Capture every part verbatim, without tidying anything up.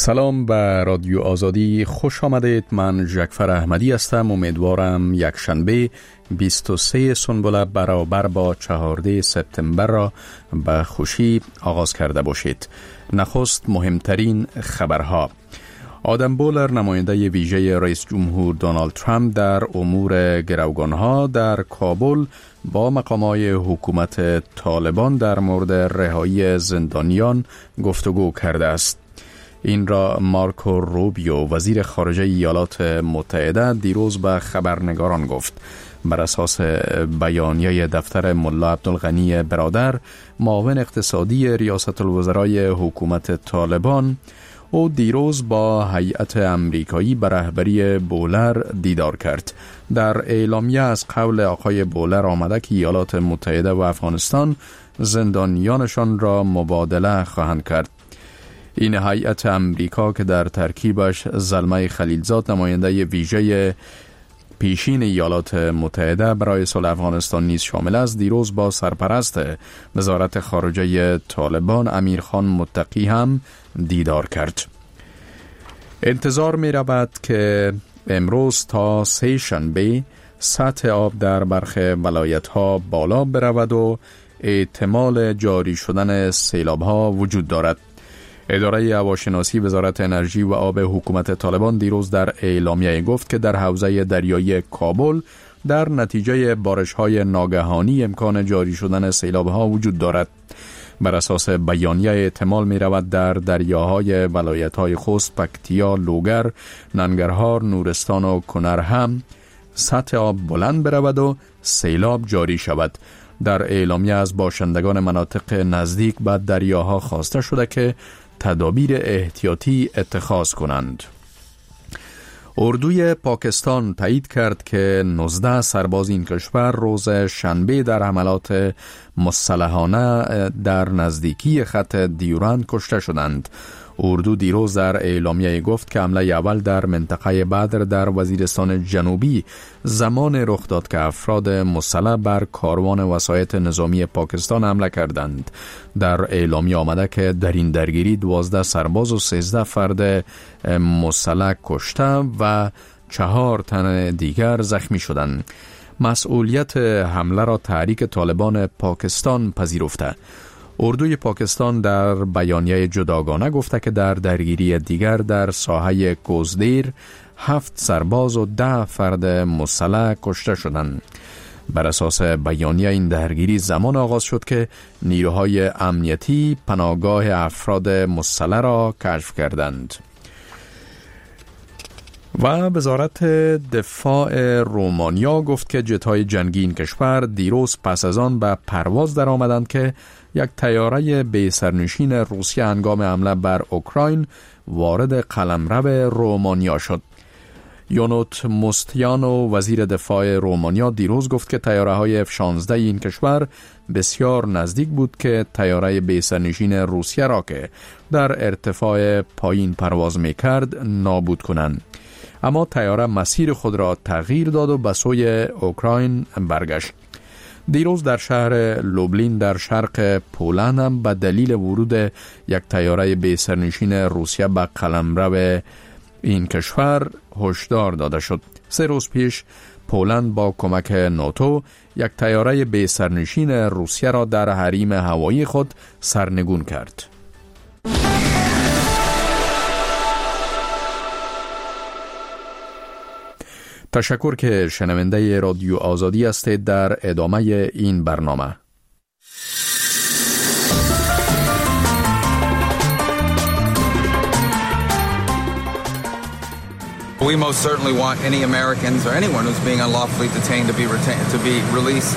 سلام به رادیو آزادی، خوش آمدید. من جعفر احمدی هستم. امیدوارم یک شنبه بیست و سه سنبله برابر با چهارده سپتامبر را به خوشی آغاز کرده باشید. نخست مهمترین خبرها. آدم بولر، نماینده ویژه رئیس جمهور دونالد ترامپ در امور گروگانها در کابل با مقامای حکومت طالبان در مورد رهایی زندانیان گفتگو کرده است. این را مارکو روبیو، وزیر خارجه ایالات متحده، دیروز به خبرنگاران گفت. بر اساس بیانیه دفتر ملا عبدالغنی برادر، معاون اقتصادی ریاست الوزرای حکومت طالبان، او دیروز با هیئت امریکایی به رهبری بولر دیدار کرد. در اعلامیه از قول آقای بولر آمده که ایالات متحده و افغانستان زندانیانشان را مبادله خواهند کرد. این هیئت امریکا که در ترکیبش زلمه خلیلزاد، نماینده ویژه پیشین ایالات متحده برای صلح افغانستان نیز شامل است، دیروز با سرپرست وزارت خارجه طالبان امیرخان متقی هم دیدار کرد. انتظار می رود که امروز تا سه شنبه سطح آب در برخی ولایت ها بالا برود و احتمال جاری شدن سیلاب ها وجود دارد. اداره هواشناسی وزارت انرژی و آب حکومت طالبان دیروز در اعلامیه گفت که در حوزه دریایی کابل در نتیجه بارش‌های ناگهانی امکان جاری شدن سیلاب‌ها وجود دارد. بر اساس بیانیه احتمال می رود در دریاهای ولایت‌های خوست، پکتیا، لوگر، ننگرهار، نورستان و کنر هم سطح آب بلند برود و سیلاب جاری شود. در اعلامیه از باشندگان مناطق نزدیک به دریاها خواسته شده که تدابیر احتیاطی اتخاذ کنند. اردوی پاکستان تایید کرد که نوزده سرباز این کشور روز شنبه در حملات مسلحانه در نزدیکی خط دیورند کشته شدند. اردو دیروز در اعلامیه گفت که حمله اول در منطقه بدر در وزیرستان جنوبی زمان رخ داد که افراد مسلح بر کاروان وسایط نظامی پاکستان حمله کردند. در اعلامیه آمده که در این درگیری دوازده سرباز و سیزده فرد مسلح کشته و چهار تن دیگر زخمی شدند. مسئولیت حمله را تحریک طالبان پاکستان پذیرفته. اردوی پاکستان در بیانیه جداگانه گفته که در درگیری دیگر در ساحه کوزدیر هفت سرباز و ده فرد مسلح کشته شدند. بر اساس بیانیه این درگیری زمان آغاز شد که نیروهای امنیتی پناهگاه افراد مسلح را کشف کردند. و وزارت دفاع رومانیا گفت که جت‌های جنگی این کشور دیروز پس از آن به پرواز در آمدند که یک طیاره بی سرنشین روسیه هنگام حمله بر اوکراین وارد قلمرو رومانیا شد. یونوت موستیانو، وزیر دفاع رومانیا، دیروز گفت که طیاره های اف شانزده این کشور بسیار نزدیک بود که طیاره بی سرنشین روسیه را که در ارتفاع پایین پرواز می کرد نابود کنند. اما طیاره مسیر خود را تغییر داد و به سوی اوکراین برگشت. دیروز در شهر لوبلین در شرق پولند هم به دلیل ورود یک طیاره بی سرنشین روسیه به قلمرو این کشور هشدار داده شد. سه روز پیش پولند با کمک ناتو یک طیاره بی سرنشین روسیه را در حریم هوایی خود سرنگون کرد. تشکر که شنونده رادیو آزادی هستید. در ادامه این برنامه We most certainly want any Americans or anyone who's being unlawfully detained to be retained to be released.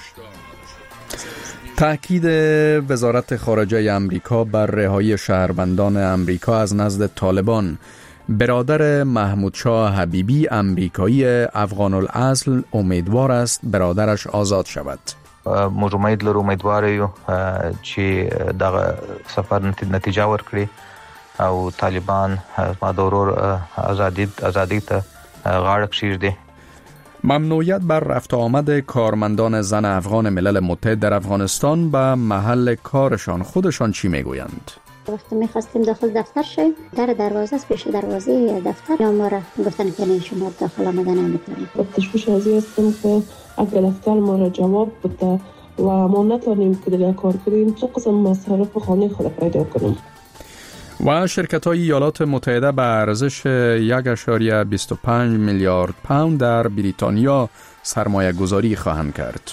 تأکید وزارت خارجه امریکا بر رهایی شهروندان امریکا از نزد طالبان. برادر محمود شاه حبیبی، امریکایی افغان الاصل، امیدوار است برادرش آزاد شود. موږ امید لرو امیدوار یو چې دغه سفر نتیجه ورکړي او طالبان ما دورور ازادي ازادي ته غاړه کشیږدي. ممنوعیت بر رفت آمد کارمندان زن افغان ملل متحد در افغانستان به محل کارشان، خودشان چی میگویند؟ وقتی میخواستیم داخل دفتر شیم، در دروازه از پیش دروازه دفتر یا ما را گفتن که نه شما داخل آمدن نمیتونید. تشویش از این هستم که اگر دفتر ما را جواب بده و ما نتونیم که دیگه کار کنیم چه قسم مصارف خانه خود پیدا کنیم. و شرکت‌های ایالات متحده به ارزش یک ممیز بیست و پنج میلیارد پوند در بریتانیا سرمایه گذاری خواهند کرد.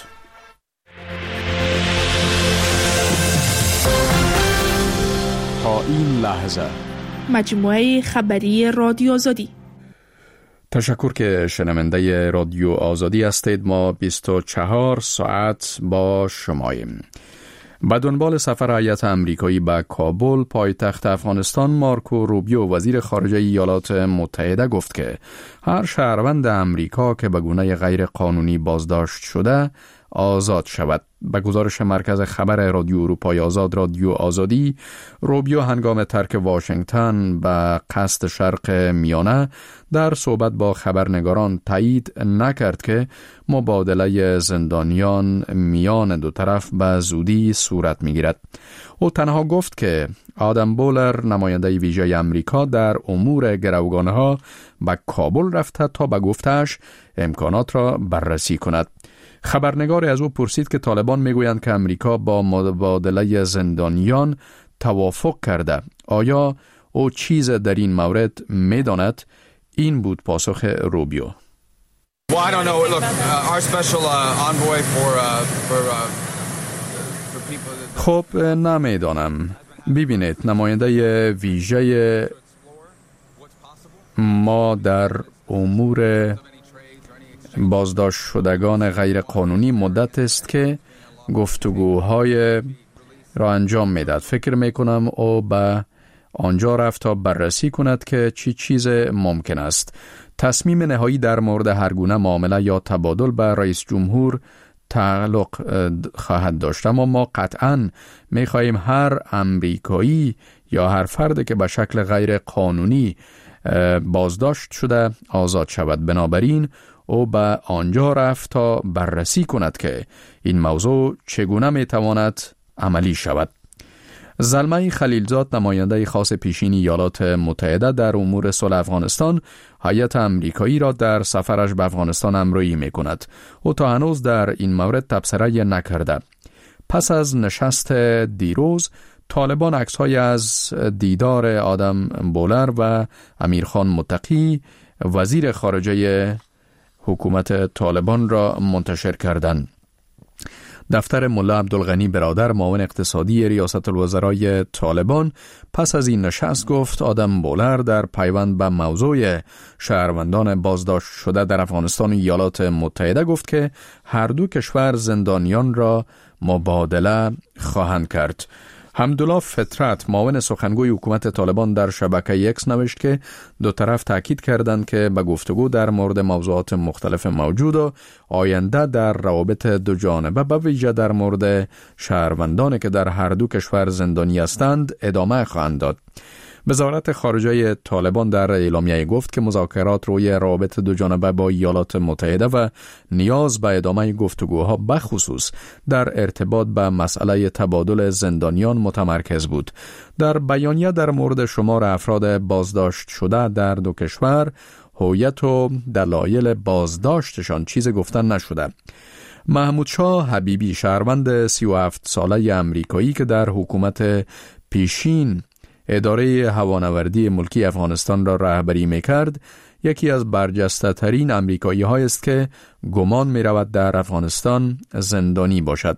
تا این لحظه مجموعه خبری رادیو آزادی. تشکر که شنونده رادیو آزادی هستید. ما بیست و چهار ساعت با شماییم. به دنبال سفر هیئت آمریکایی به کابل، پایتخت افغانستان، مارکو روبیو وزیر خارجه ایالات متحده گفت که هر شهروند آمریکا که به گونه غیر قانونی بازداشت شده آزاد شود. به گزارش مرکز خبر رادیو اروپای آزاد رادیو آزادی، روبیو هنگام ترک واشنگتن به قصد شرق میانه در صحبت با خبرنگاران تایید نکرد که مبادله زندانیان میان دو طرف به زودی صورت میگیرد. او تنها گفت که آدم بولر، نماینده ویژه امریکا در امور گروگانها، به کابل رفته تا به گفتش امکانات را بررسی کند. خبرنگار از او پرسید که طالبان میگویند که امریکا با مبادله زندانیان توافق کرده. آیا او چیز در این مورد میداند؟ این بود پاسخ روبیو. Well, I don't know. Look, uh, our special uh, envoy for uh, for uh, for people. خب نمیدانم. ببینید، نماینده ویژه ما در امور بازداشت شدگان غیر قانونی مدت است که گفتگوهای را انجام میدهد. فکر میکنم او به آنجا رفت تا بررسی کند که چی چیز ممکن است. تصمیم نهایی در مورد هر گونه معامله یا تبادل به رئیس جمهور تعلق خواهد داشت، اما ما قطعاً میخواهیم هر امریکایی یا هر فرد که به شکل غیر قانونی بازداشت شده آزاد شود. بنابراین او به آنجا رفت تا بررسی کند که این موضوع چگونه میتواند عملی شود. زلمه خلیلزاد، نماینده خاص پیشین ایالات متحده در امور صلح افغانستان، هیئت آمریکایی را در سفرش به افغانستان همراهی میکند. او تا هنوز در این مورد تبصره نکرده. پس از نشست دیروز، طالبان عکس‌های از دیدار آدم بولر و امیرخان متقی وزیر خارجه حکومت طالبان را منتشر کردند. دفتر ملا عبدالغنی برادر، معاون اقتصادی ریاست الوزرای طالبان، پس از این نشست گفت آدم بولر در پیوند به موضوع شهروندان بازداشت شده در افغانستان و ایالات متحده گفت که هر دو کشور زندانیان را مبادله خواهند کرد. حمدالله فطرت، معاون سخنگوی حکومت طالبان، در شبکه اکس نوشت که دو طرف تاکید کردند که به گفتگو در مورد موضوعات مختلف موجود و آینده در روابط دو جانبه، به ویژه در مورد شهروندانی که در هر دو کشور زندانی هستند، ادامه خواهند داد. وزارت خارجه طالبان در اعلامیه گفت که مذاکرات روی روابط دو جانبه با ایالات متحده و نیاز به ادامه گفتگوها بخصوص در ارتباط به مسئله تبادل زندانیان متمرکز بود. در بیانیه در مورد شمار افراد بازداشت شده در دو کشور، هویت و دلایل بازداشتشان چیز گفتن نشده. محمود شاه حبیبی، شهروند سی و هفت ساله امریکایی که در حکومت پیشین اداره هوانوردی ملکی افغانستان را رهبری می‌کرد، یکی از برجسته ترین امریکایی های است که گمان می رود در افغانستان زندانی باشد.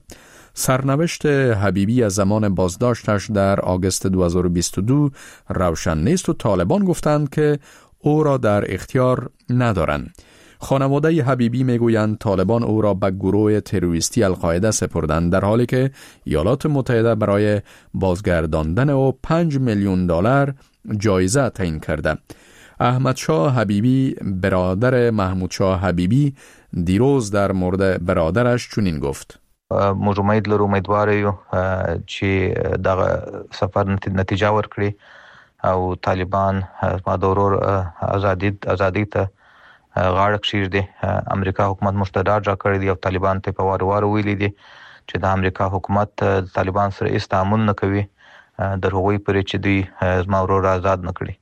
سرنوشت حبیبی از زمان بازداشتش در آگوست دو هزار و بیست و دو روشن نیست و طالبان گفتند که او را در اختیار ندارند. خانواده حبیبی میگویند طالبان او را به گروه تروریستی القاعده سپردند، در حالی که ایالات متحده برای بازگرداندن او پنج میلیون دلار جایزه تعیین کرده. احمد شاه حبیبی، برادر محمود شاه حبیبی، دیروز در مورد برادرش چنین گفت: موږ امید لرو امیدوار یو چې دغه سفر نتیجه ورکړي او طالبان ما د ورور ازادي ازادي ته غاړه کښیږدي. امریکا حکومت مشترک را کړی دی او طالبان ته په وار وار ویلي دي چې د امریکا حکومت طالبان سره هیڅ تعامل نه کوي در هغوی پورې چې دوی زما ورور آزاد نکړي.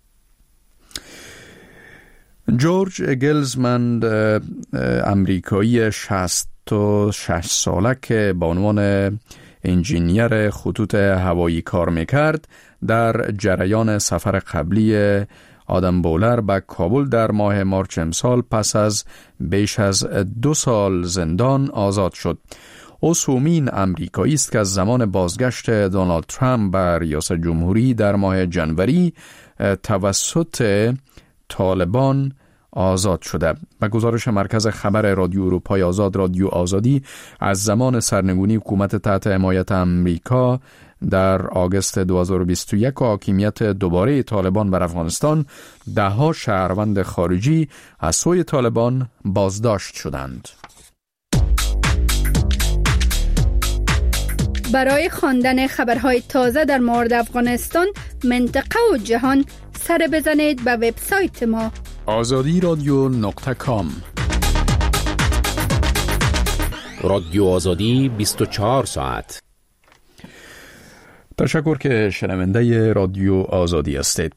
جورج گلزمن امریکایی شصت و شش ساله که به عنوان انجینیر خطوط هوایی کار میکرد در جریان سفر قبلی آدم بولر به کابل در ماه مارچ امسال پس از بیش از دو سال زندان آزاد شد. او سومین امریکایی است که از زمان بازگشت دونالد ترامپ بر ریاست جمهوری در ماه جنوری توسط طالبان آزاد شده. به گزارش مرکز خبر رادیو اروپای آزاد رادیو آزادی، از زمان سرنگونی حکومت تحت حمایت امریکا در آگوست دو هزار و بیست و یک و حاکمیت دوباره طالبان بر افغانستان، ده ها شهروند خارجی از سوی طالبان بازداشت شدند. برای خواندن خبرهای تازه در مورد افغانستان، منطقه و جهان، سر بزنید به وبسایت ما آزادی رادیو نقطه کام. رادیو آزادی بیست و چهار ساعت. تشکر که شنونده رادیو آزادی هستید.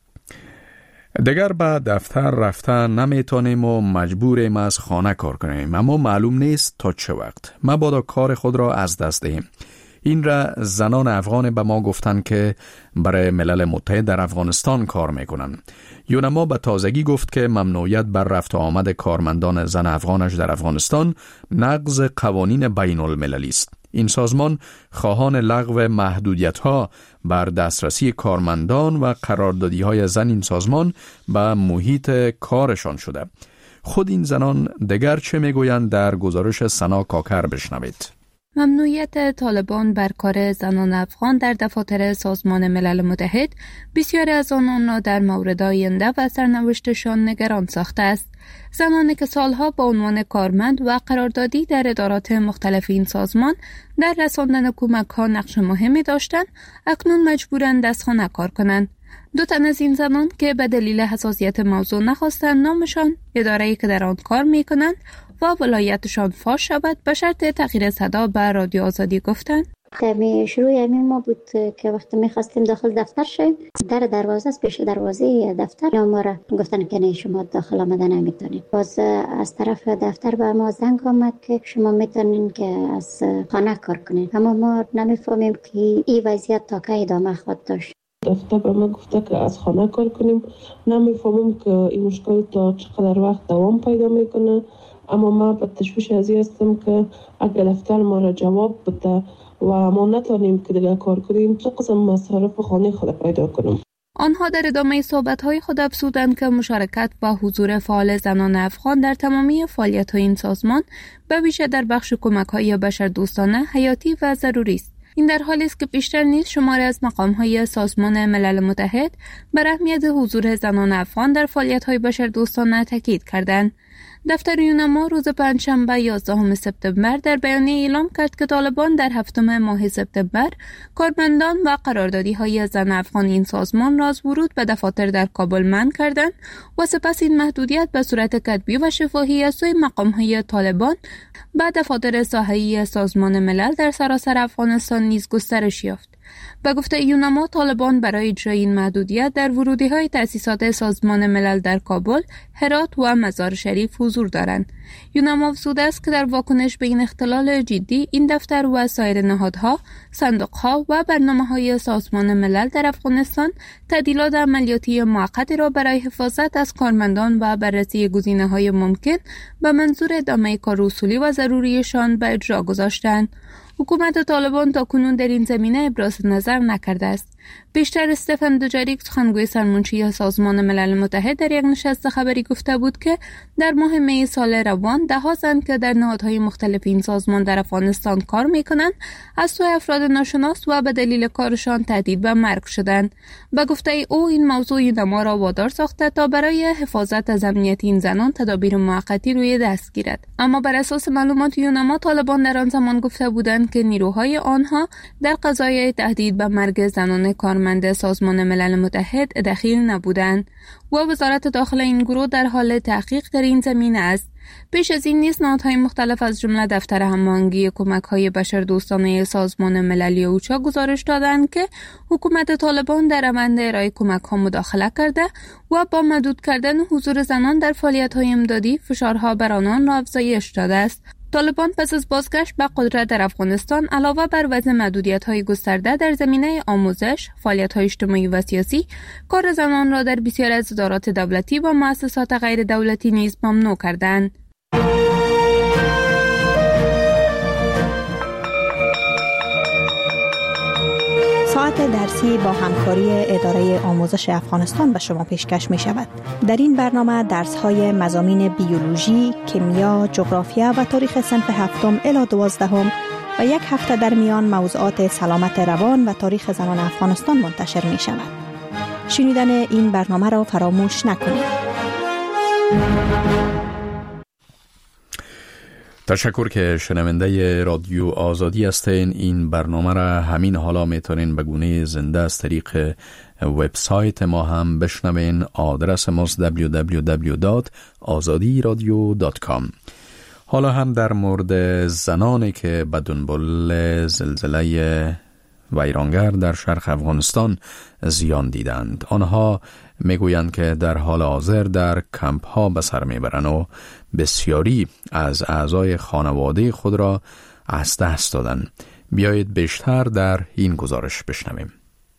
دیگر به دفتر رفتن نمیتونیم و مجبوریم از خانه کار کنیم، اما معلوم نیست تا چه وقت مبادا کار خود را از دست دهیم. این را زنان افغان به ما گفتند که برای ملل متحد در افغانستان کار میکنن. یونما به تازگی گفت که ممنوعیت بر رفت و آمد کارمندان زن افغانش در افغانستان نقض قوانین بین المللی است. این سازمان خواهان لغو محدودیت‌ها بر دسترسی کارمندان و قراردادی‌های زن این سازمان به محیط کارشان شده. خود این زنان دیگر چه میگویند در گزارش سنا کاکر بشنوید. ممنوعیت طالبان بر کار زنان افغان در دفاتر سازمان ملل متحد بسیاری از آنان را در مورد آینده و سرنوشتشان نگران ساخته است. زنانی که سالها با عنوان کارمند و قراردادی در ادارات مختلف این سازمان در رساندن کمک‌ها نقش مهمی داشتند، اکنون مجبورند از خانه کار کنند. دو تن از این زنان که به دلیل حساسیت موضوع نخواستند نامشان، اداره‌ای که در آن کار می‌کنند و ولایتشان فاش شود به شرط تغییر صدا به رادیو آزادی گفتند. کمی شروع همین ما بود که وقتی میخواستیم داخل دفتر شیم، در دروازه از پیش دروازه دفتر ما را گفتن که نه شما داخل آمدن نمیتونید. باز از طرف دفتر به ما زنگ آمد که شما میتونین که از خانه کار کنین، اما ما نمیفهمیم که این وضعیت تا که ادامه خواهد داشت. دفتر به ما گفته که از خانه کار کنیم، نمیفهمم که این مشکل تا چقدر وقت دوام پیدا میکنه، اما ما به تشویش ازی هستم که اگر دفتر ما را جواب بده و ما نتونیم که دیگه کار کنیم، چه قسم مصارف خانه خود پیدا کنیم. آنها در ادامه صحبت‌های خود افزودند که مشارکت و حضور فعال زنان افغان در تمامی فعالیت‌های این سازمان به ویژه در بخش کمک‌های بشردوستانه حیاتی و ضروری است. این در حالی است که بیشتر نیز شماری از مقام‌های سازمان ملل متحد بر اهمیت حضور زنان افغان در فعالیت‌های بشردوستانه تاکید کردند. دفتر یونما روز پنجشنبه یازدهم سپتامبر در بیانیه اعلام کرد که طالبان در هفتم ماه سپتامبر کارمندان و قراردادی‌های زن افغان این سازمان را از ورود به دفاتر در کابل منع کردند و سپس این محدودیت به صورت کتبی و شفاهی از سوی مقام‌های طالبان به دفاتر ساحه‌ای سازمان ملل در سراسر افغانستان نیز گسترش یافت. به گفته یونما، طالبان برای اجرای این محدودیت در ورودی‌های تأسیسات سازمان ملل در کابل، هرات و مزار شریف حضور دارند. یونما افزوده است که در واکنش به این اختلال جدی، این دفتر و سایر نهادها، صندوق‌ها و برنامه‌های سازمان ملل در افغانستان تعدیلات عملیاتی موقتی را برای حفاظت از کارمندان و بررسی گزینه‌های ممکن به منظور ادامه کار اصولی و ضروریشان به اجرا گذاشتند. حکومت طالبان تاکنون در این زمینه ابراز نظر نکرده است. بیشتر استفن دوجاریک، سخنگوی سرمنشی سازمان ملل متحد، در یک نشست خبری گفته بود که در ماه می سال روان ده ها زن که در نهادهای مختلف این سازمان در افغانستان کار میکنند از سوی افراد ناشناس و به دلیل کارشان تهدید به مرگ شدند. به گفته او، این موضوع یونما را وادار ساخته تا برای حفاظت از امنیت این زنان تدابیر موقتی روی دست گیرد. اما بر اساس معلومات یونما، طالبان در آن زمان گفته بودند که نیروهای آنها در قضایای تهدید به مرگ زنان کارمند سازمان ملل متحد دخیل نبودند و وزارت داخل این گروه در حال تحقیق در این زمینه است. پیش از این نیز نهادهای مختلف از جمله دفتر هماهنگی کمک‌های بشردوستانه سازمان ملل اوچا گزارش دادند که حکومت طالبان در روند ارائه کمک‌ها مداخله کرده و با محدود کردن حضور زنان در فعالیت‌های امدادی فشارها بر آنان را افزایش داده است. طالبان پس از بازگشت به قدرت در افغانستان علاوه بر وضع محدودیت‌های گسترده در زمینه آموزش، فعالیت‌های اجتماعی و سیاسی، کار زنان را در بسیاری از ادارات دولتی و مؤسسات غیر دولتی نیز ممنوع کردند. ساعت درسی با همکاری اداره آموزش افغانستان به شما پیشکش می شود. در این برنامه درس های مضامین بیولوژی، کیمیا، جغرافیا و تاریخ صنف هفتم الی دوازدهم و یک هفته در میان موضوعات سلامت روان و تاریخ زنان افغانستان منتشر می شود. شنیدن این برنامه را فراموش نکنید. تشکر که شنونده رادیو آزادی هستین. این برنامه را همین حالا میتونین به گونه زنده از طریق وبسایت ما هم بشنوین. آدرس ماست دبلیو دبلیو دبلیو دات آزادی رادیو دات کام. حالا هم در مورد زنانی که به دنبال زلزله ویرانگر در شرق افغانستان زیان دیدند. آنها میگویند که در حال حاضر در کمپ ها به سر میبرند و بسیاری از اعضای خانواده خود را از دست دادند. بیایید بیشتر در این گزارش بشنویم.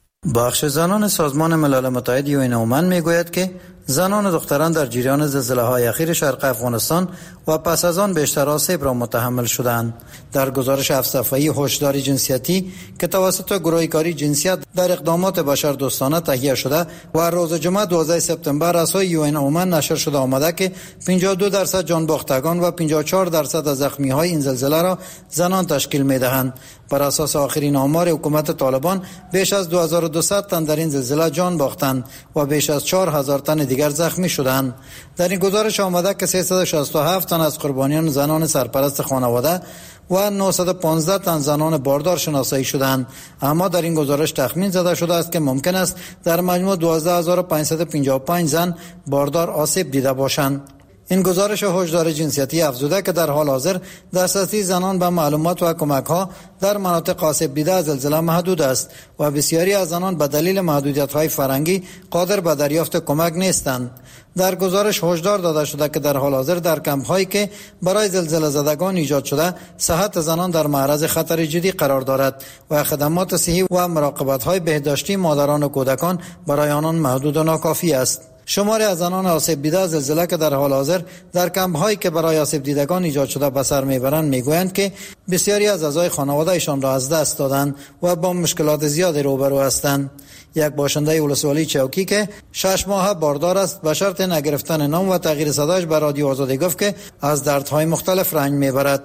بخش زنان سازمان ملل متحد یو این اومن میگوید که زنان و دختران در جریان زلزله های اخیر شرق افغانستان و پس از آن بیشتر آسیب را متحمل شدند. در گزارش هفت صفحه‌ای هشدار جنسیتی که توسط گروه کاری جنسیت در اقدامات بشردوستانه تهیه شده و روز جمعه دوازده سپتامبر از سوی یو این اومن نشر شده آمده که پنجاه و دو درصد جان باختگان و پنجاه و چهار درصد از زخمی های این زلزله را زنان تشکیل می دهند. بر اساس آخرین آمار حکومت طالبان بیش از دو هزار و دویست تن در این زلزله جان باختند و بیش از چهار هزار تن دیگر زخمی شدند. در این گزارش آمده که سیصد و شصت و هفت تن از قربانیان زنان سرپرست خانواده و نهصد و پانزده تن زنان باردار شناسایی شدند. اما در این گزارش تخمین زده شده است که ممکن است در مجموع دوازده هزار و پانصد و پنجاه و پنج زن باردار آسیب دیده باشند. این گزارش هشدار جنسیتی افزوده که در حال حاضر دسترسی زنان به معلومات و کمک‌ها در مناطق آسیب دیده از زلزله محدود است و بسیاری از زنان به دلیل محدودیت‌های فرهنگی قادر به دریافت کمک نیستند. در گزارش هشدار داده شده که در حال حاضر در کمپ‌هایی که برای زلزله زدگان ایجاد شده صحت زنان در معرض خطر جدی قرار دارد و خدمات صحی و مراقبت‌های بهداشتی مادران و کودکان برای آنان محدود و ناکافی است. شماری از زنان آسیب دیده از زلزله که در حال حاضر در کمپ‌هایی که برای آسیب دیدگان ایجاد شده به سر میبرند میگویند که بسیاری از اعضای خانواده‌شان را از دست دادند و با مشکلات زیادی روبرو هستند. یک باشنده ولسوالی چوکی که شش ماه باردار است به شرط نگرفتن نام و تغییر صداش به رادیو آزادی گفت که از دردهای مختلف رنج میبرد.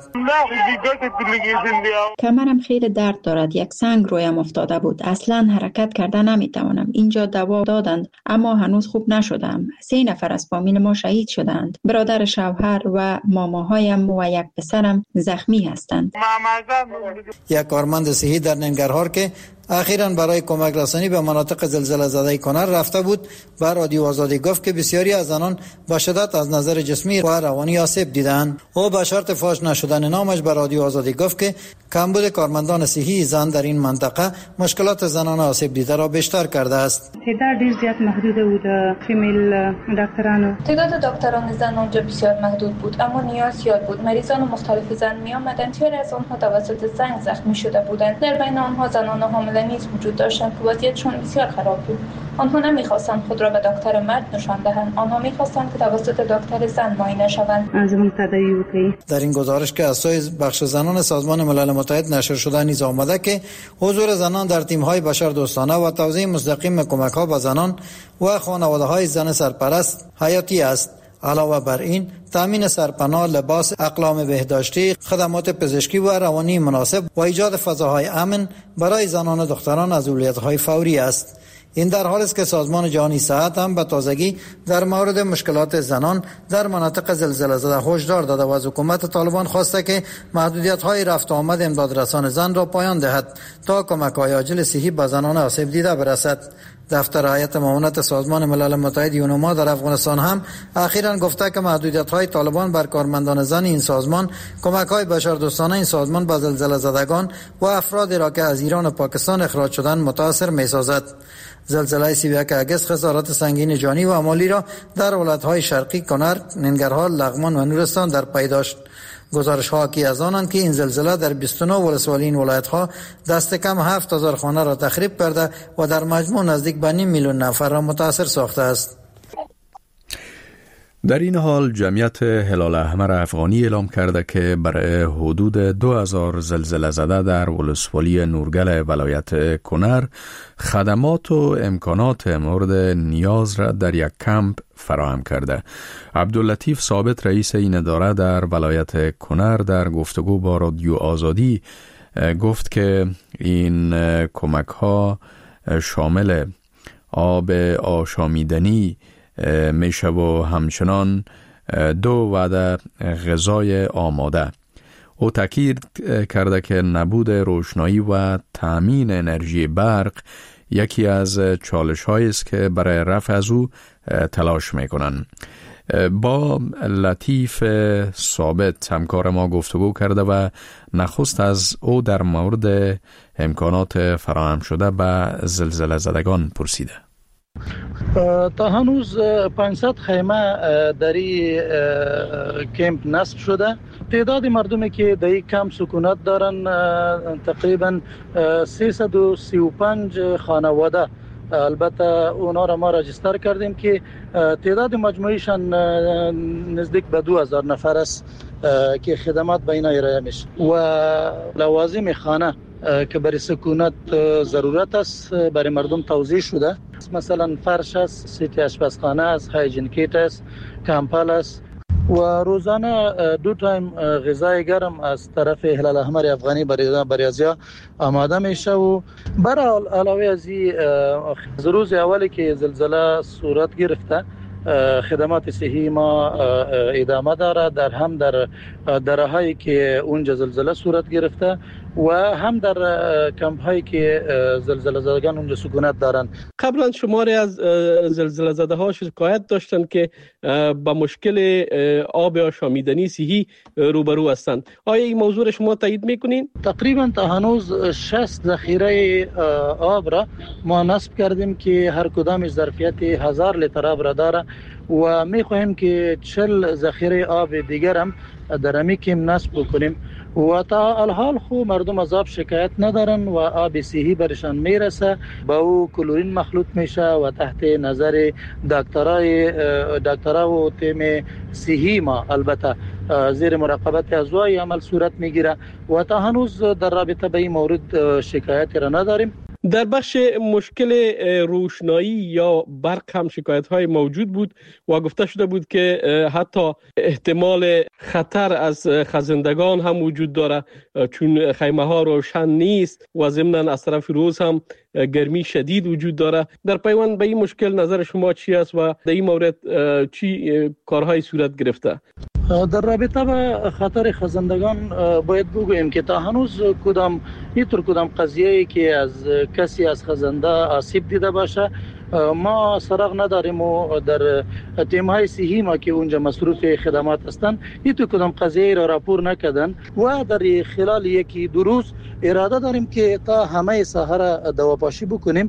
کمرم خیلی درد دارد. یک سنگ رویم افتاده بود. اصلا حرکت کرده نمیتوانم. اینجا دوا دادند اما هنوز خوب نشدم. سه نفر از فامیل ما شهید شدند. برادر شوهر و ماماهایم و یک پسرم زخمی هستند. یک کارمند صحی در ننگرهار که اخیراً برای کمک رسانی به مناطق زلزله زده کنر رفته بود و رادیو آزادی گفت که بسیاری از زنان به شدت از نظر جسمی و روانی آسیب دیدند. او به شرط فاش نشدن نامش به رادیو آزادی گفت که کمبود کارمندان صحی زن در این منطقه مشکلات زنان آسیب دیده را بیشتر کرده است. تعداد ډیر زیات محدود بود. فیمیل دکترانو تعداد دکتران زن اونجا بسیار محدود بود اما نیاز زیاد بود. مریضان مختلف زن می آمدند. بسیاری از آنها توسط زنگ زخمی شده بودند. در بین آنها زنان حامل نیز وجود داشتند که وضعیتشان بسیار خراب بود. آنها نمیخواستند خود را به دکتر مرد نشان دهند. آنها میخواستند که توسط دکتر زن معاینه شوند. در این گزارش که از سوی بخش زنان سازمان ملل متحد نشر شده نیز آمده که حضور زنان در تیم‌های بشردوستانه و توزیع مستقیم کمک‌ها به زنان و خانواده‌های زن سرپرست حیاتی است. علاوه بر این تامین سرپناه، لباس، اقلام بهداشتی، خدمات پزشکی و روانی مناسب و ایجاد فضاهای امن برای زنان و دختران از اولویت‌های فوری است. این در حالی است که سازمان جهانی صحت هم به تازگی در مورد مشکلات زنان در مناطق زلزله زده هشدار داده و از حکومت طالبان خواسته که محدودیت‌های رفت و آمد امدادرسان زن را پایان دهد تا کمک‌های عاجل صحی به زنان آسیب دیده برسد. دفتر هیئت معاونت سازمان ملل متحد یونما در افغانستان هم اخیراً گفته که محدودیت‌های طالبان بر کارمندان زن این سازمان، کمک‌های بشردوستانه این سازمان به زلزله زدگان و افرادی را که از ایران و پاکستان اخراج شدند متاثر می‌سازد. زلزله سی و یک اگست خسارات سنگین جانی و مالی را در ولایت‌های شرقی کنر، ننگرهار، لغمان و نورستان در پی داشت. گزارش ها کی از آنند که این زلزله در بیست و نه ولسوالی این ولایت ها دست کم هفت هزار خانه را تخریب کرده و در مجموع نزدیک به نیم میلیون نفر را متاثر ساخته است. در این حال جمعیت هلال احمر افغانی اعلام کرده که برای حدود دو هزار زلزله زده در ولسوالی نورگل ولایت کنر خدمات و امکانات مورد نیاز را در یک کمپ فراهم کرده. عبداللطیف ثابت رئیس این اداره در ولایت کنر در گفتگو با رادیو آزادی گفت که این کمک ها شامل آب آشامیدنی میشه و همچنان دو وعده غذای آماده. او تاکید کرده که نبود روشنایی و تامین انرژی برق یکی از چالش هایی است که برای رفع از او تلاش میکنند. با لطیف ثابت همکار ما گفتگو کرده و نخست از او در مورد امکانات فراهم شده به زلزله زدگان پرسیده. تا هنوز پانصد خیمه در این کمپ نصب شده. تعداد مردمی که در این کمپ سکونت دارن تقریبا سیصد و سی و پنج خانواده. البته اونا را ما راجستر کردیم که تعداد مجموعیشان نزدیک به دو هزار نفر است که خدمات به اینا ارائه میشه و لوازم خانه که برای سکونت ضرورت است برای مردم توزیع شده. مثلا فرش است، سیت آشپزخانه است، هایجین کیت است، کمپل است و روزانه دو تایم غذای گرم از طرف هلال احمر افغانی برای بریازیا آماده میشه. و برای علاوه از این روز اولی که زلزله صورت گرفته خدمات صحی ما ادامه داره، در هم در درهایی که اونجا زلزله صورت گرفته و هم در کمپ هایی که زلزله زدگان اونجا سکونت دارن. قبلا شماری از زلزله زده ها شکایت داشتن که با مشکل آب آشامیدنی صحی روبرو هستند. آیا این موضوع شما تایید میکنین؟ تقریبا تا هنوز شصت ذخیره آب را ما نصب کردیم که هر کدامش ظرفیت هزار لیتر آب را داره و میخواهیم که چهل ذخیره آب دیگر هم در امی کم نصب بکنیم و تا الحال خو مردم از آب شکایت ندارن و آب صحی برشان میرسه، با او کلورین مخلوط میشه و تحت نظر دکترای دکترا و تیم صحی ما البته زیر مراقبت ازوای عمل صورت میگیره و تا هنوز در رابطه به این مورد شکایتی را نداریم. در بخش مشکل روشنایی یا برق هم شکایت های موجود بود و گفته شده بود که حتی احتمال خطر از خزندگان هم وجود داره چون خیمه ها روشن نیست و ضمناً از طرف روز هم گرمی شدید وجود داره. در پیوند به این مشکل نظر شما چی است و در این مورد چی کارهای صورت گرفته؟ در رابطه با خطر خزندگان باید بگوییم که تا هنوز کدام اینطور کدام قضیه‌ای که از کسی از خزنده آسیب دیده باشه ما سراغ نداریم و در تیم‌های صحی ما که اونجا مصروف خدمات هستند اینطور کدام قضیه را راپور نکردن و در خلال یکی دو روز اراده داریم که تا همه ساحه را دواپاشی بکنیم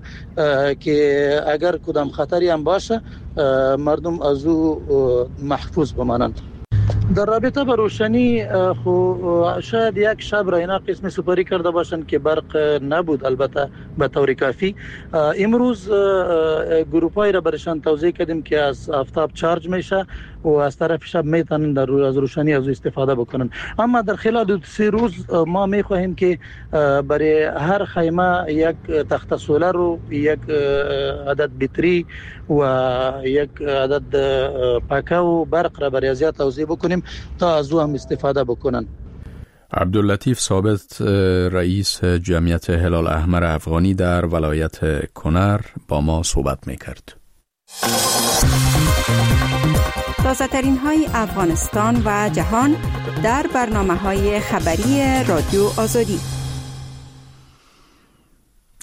که اگر کدام خطری هم باشه مردم از او محفوظ بمانند. در رابطه با روشنی خو شاید یک شب را اینا قسم سپاری کرده باشند که برق نبود البته به طور کافی. امروز گروپایی را برشان توضیح کردیم که از آفتاب چارج میشه و از طرف شب میتونن در از روشنی از استفاده بکنن. اما در خلال دو سه روز ما میخواهیم که برای هر خیمه یک تخت سولر و یک عدد بطری و یک عدد پاکه و برق را برای ازیاد توزیع بکنیم تا از او هم استفاده بکنن. عبداللطیف ثابت رئیس جمعیت هلال احمر افغانی در ولایت کنر با ما صحبت میکرد. تازه ترین های افغانستان و جهان در برنامه های خبری رادیو آزادی.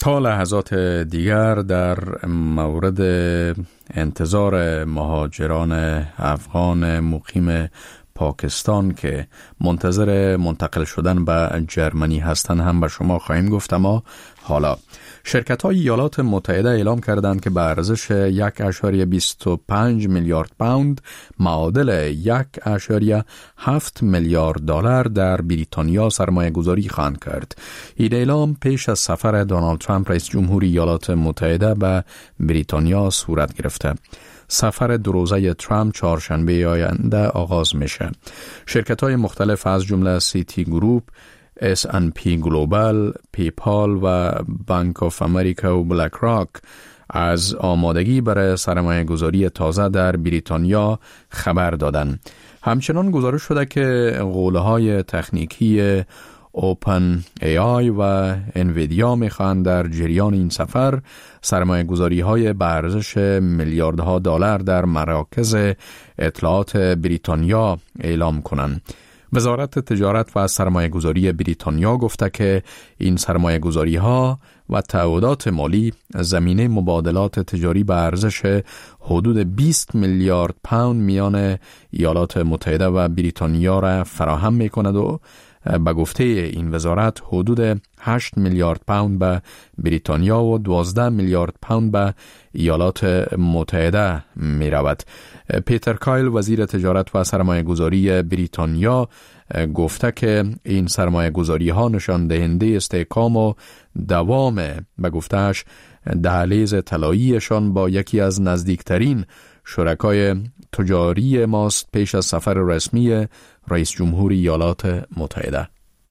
تا لحظات دیگر در مورد انتظار مهاجران افغان مقیم پاکستان که منتظر منتقل شدن به جرمنی هستند هم به شما خواهیم گفت. اما حالا شرکت‌های ایالات متحده اعلام کردند که به ارزش یک اشاریه بیست و پنج میلیارد پوند معادل یک اشاریه هفت میلیارد دلار در بریتانیا سرمایه گذاری خواهند کرد. این اعلام پیش از سفر دونالد ترامپ رئیس جمهوری ایالات متحده به بریتانیا صورت گرفته. سفر دو روزه ترامپ چهارشنبه آینده آغاز میشه. شرکت‌های مختلف از جمله سیتی گروپ، اس اند پی گلوبال، پیپال و بانک آف امریکا و بلک راک از آمادگی برای سرمایه گذاری تازه در بریتانیا خبر دادند. همچنان گزارش شده که قوله‌های تکنیکی اوپن ای آی و انویدیا میخواهند در جریان این سفر سرمایه گذاری های به ارزش میلیاردها دلار در مراکز اطلاعات بریتانیا اعلام کنند. وزارت تجارت و سرمایه گذاری بریتانیا گفته که این سرمایه گذاری ها و تعهدات مالی زمینه مبادلات تجاری به ارزش حدود بیست میلیارد پوند میان ایالات متحده و بریتانیا را فراهم می کند و به گفته این وزارت حدود هشت میلیارد پوند به بریتانیا و دوازده میلیارد پوند به ایالات متحده می رود. پیتر کایل وزیر تجارت و سرمایه گذاری بریتانیا گفته که این سرمایه گذاری ها نشان دهنده استحکام و دوام به گفتهش دهلیز طلاییشان با یکی از نزدیکترین شرکای تجاری ماست پیش از سفر رسمی رئیس جمهوری ایالات متحده.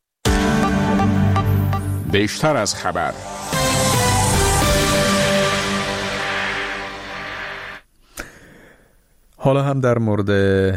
بیشتر از خبر. حالا هم در مورد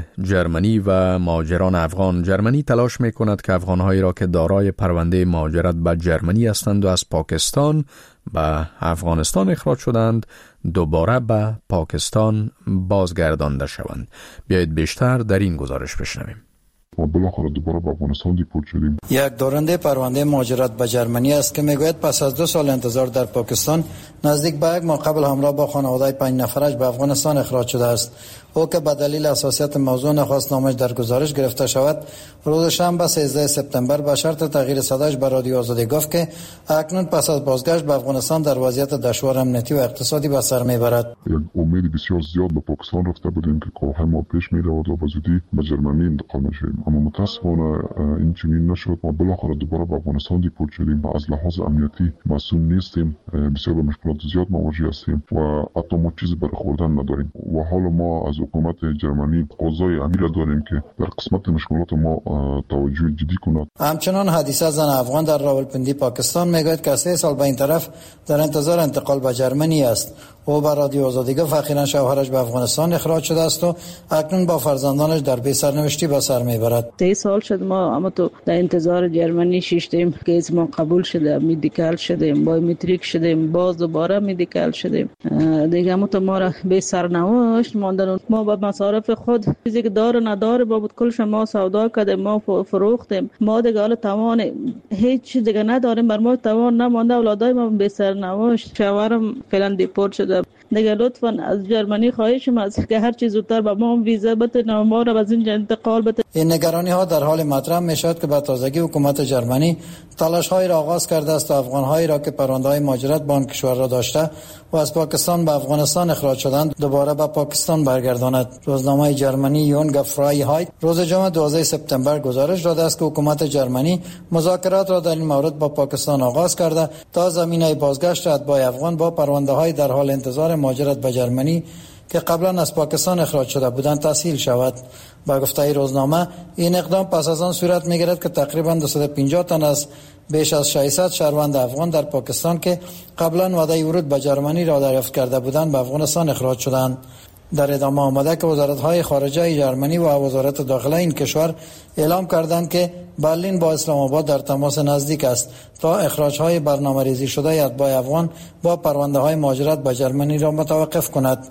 جرمنی و مهاجران افغان. جرمنی تلاش می کند که افغانهایی را که دارای پرونده مهاجرت به جرمنی هستند و از پاکستان به افغانستان اخراج شدند دوباره به پاکستان بازگردانده شوند. بیایید بیشتر در این گزارش بشنویم. ما بالاخره دوباره به افغانستان دیپورت شدیم. یک دارنده پرونده مهاجرت به جرمنی است که میگوید پس از دو سال انتظار در پاکستان نزدیک به یک ماه قبل همراه با خانواده پنج نفرش به افغانستان اخراج شده است. او که به دلیل حساسیت موضوع نخواست نامش در گزارش گرفته شود، روز شنبه سیزده سپتامبر به شرط تغییر صداش به رادیو آزادی گفت که اکنون پس از بازگشت به افغانستان در وضعیت دشوار امنیتی و اقتصادی به سر میبرد. یک امید بسیار زیاد به پاکستان رفته بودیم که کارهای ما پیش میرود و به زودی به جرمنی انتقال میشیم، اما متاسفانه این چنین نشد. ما بالاخره دوباره به افغانستان دیپورت شدیم و از لحاظ امنیتی مسئول نیستیم، بسیار به مشکلات زیاد مواجه هستیم و حتی ما چیزی برای خوردن نداریم و حالا ما از حکومت جرمنی قضای امیر داریم که در قسمت مشکلات ما توجه جدی کند. همچنان حدیثه زن افغان در راولپندی پاکستان میگوید که سه سال به این طرف در انتظار انتقال به جرمنی است. او به رادیو آزادی گفت اخیراً شوهرش به افغانستان اخراج شده است و اکنون با فرزندانش در بی سرنوشتی به سر میبرد. سه سال شد ما اما تو در انتظار جرمنی شیشتیم که از ما قبول شده، میدیکال شدیم، بایومتریک شدیم، باز دوباره میدیکال شدیم. دیگه اما تو ما را بی سرنوشت ماندن. ما با مصارف خود چیزی که داره نداره با بود کلش ما سودا کردیم، ما فروختیم، ما دیگه حالا توان هیچ چیز دیگه نداریم، بر ما توان نمانده. اولادای ما بی سرنوشت. شوهرم فعلا دیپورت شده. دیگه لطفاً از جرمنی خواهشم از که هر چیز زودتر به ما ویزا بده، ما را از اینجا انتقال بده. این نگرانی ها در حال مطرح می شود که به تازگی حکومت جرمنی تلاش هایی را آغاز کرده است تا افغان هایی را که پرونده های مهاجرت به آن کشور را داشته و از پاکستان به افغانستان اخراج شدند دوباره به پاکستان برگرداند. روزنامه جرمنی یونگ فرایهایت روز جمعه دوازده سپتامبر گزارش داده است که حکومت جرمنی مذاکرات را در این مورد با پاکستان آغاز کرده تا زمینه بازگشت اتباع افغان با پرونده های در حال انتظار مهاجرت به جرمنی که قبلا از پاکستان اخراج شده بودند تسهیل شود. با گفته روزنامه این اقدام پس از آن صورت میگیرد که تقریبا دویست و پنجاه تن از بیش از ششصد شهروند افغان در پاکستان که قبلا وعده ورود به جرمنی را دریافت کرده بودند به افغانستان اخراج شدند. در ادامه آمده که وزارت‌های خارجه جرمنی و وزارت داخله این کشور اعلام کردند که برلین با اسلام آباد در تماس نزدیک است تا اخراج‌های برنامه‌ریزی شده اتباع افغان با پرونده‌های مهاجرت به جرمنی را متوقف کند.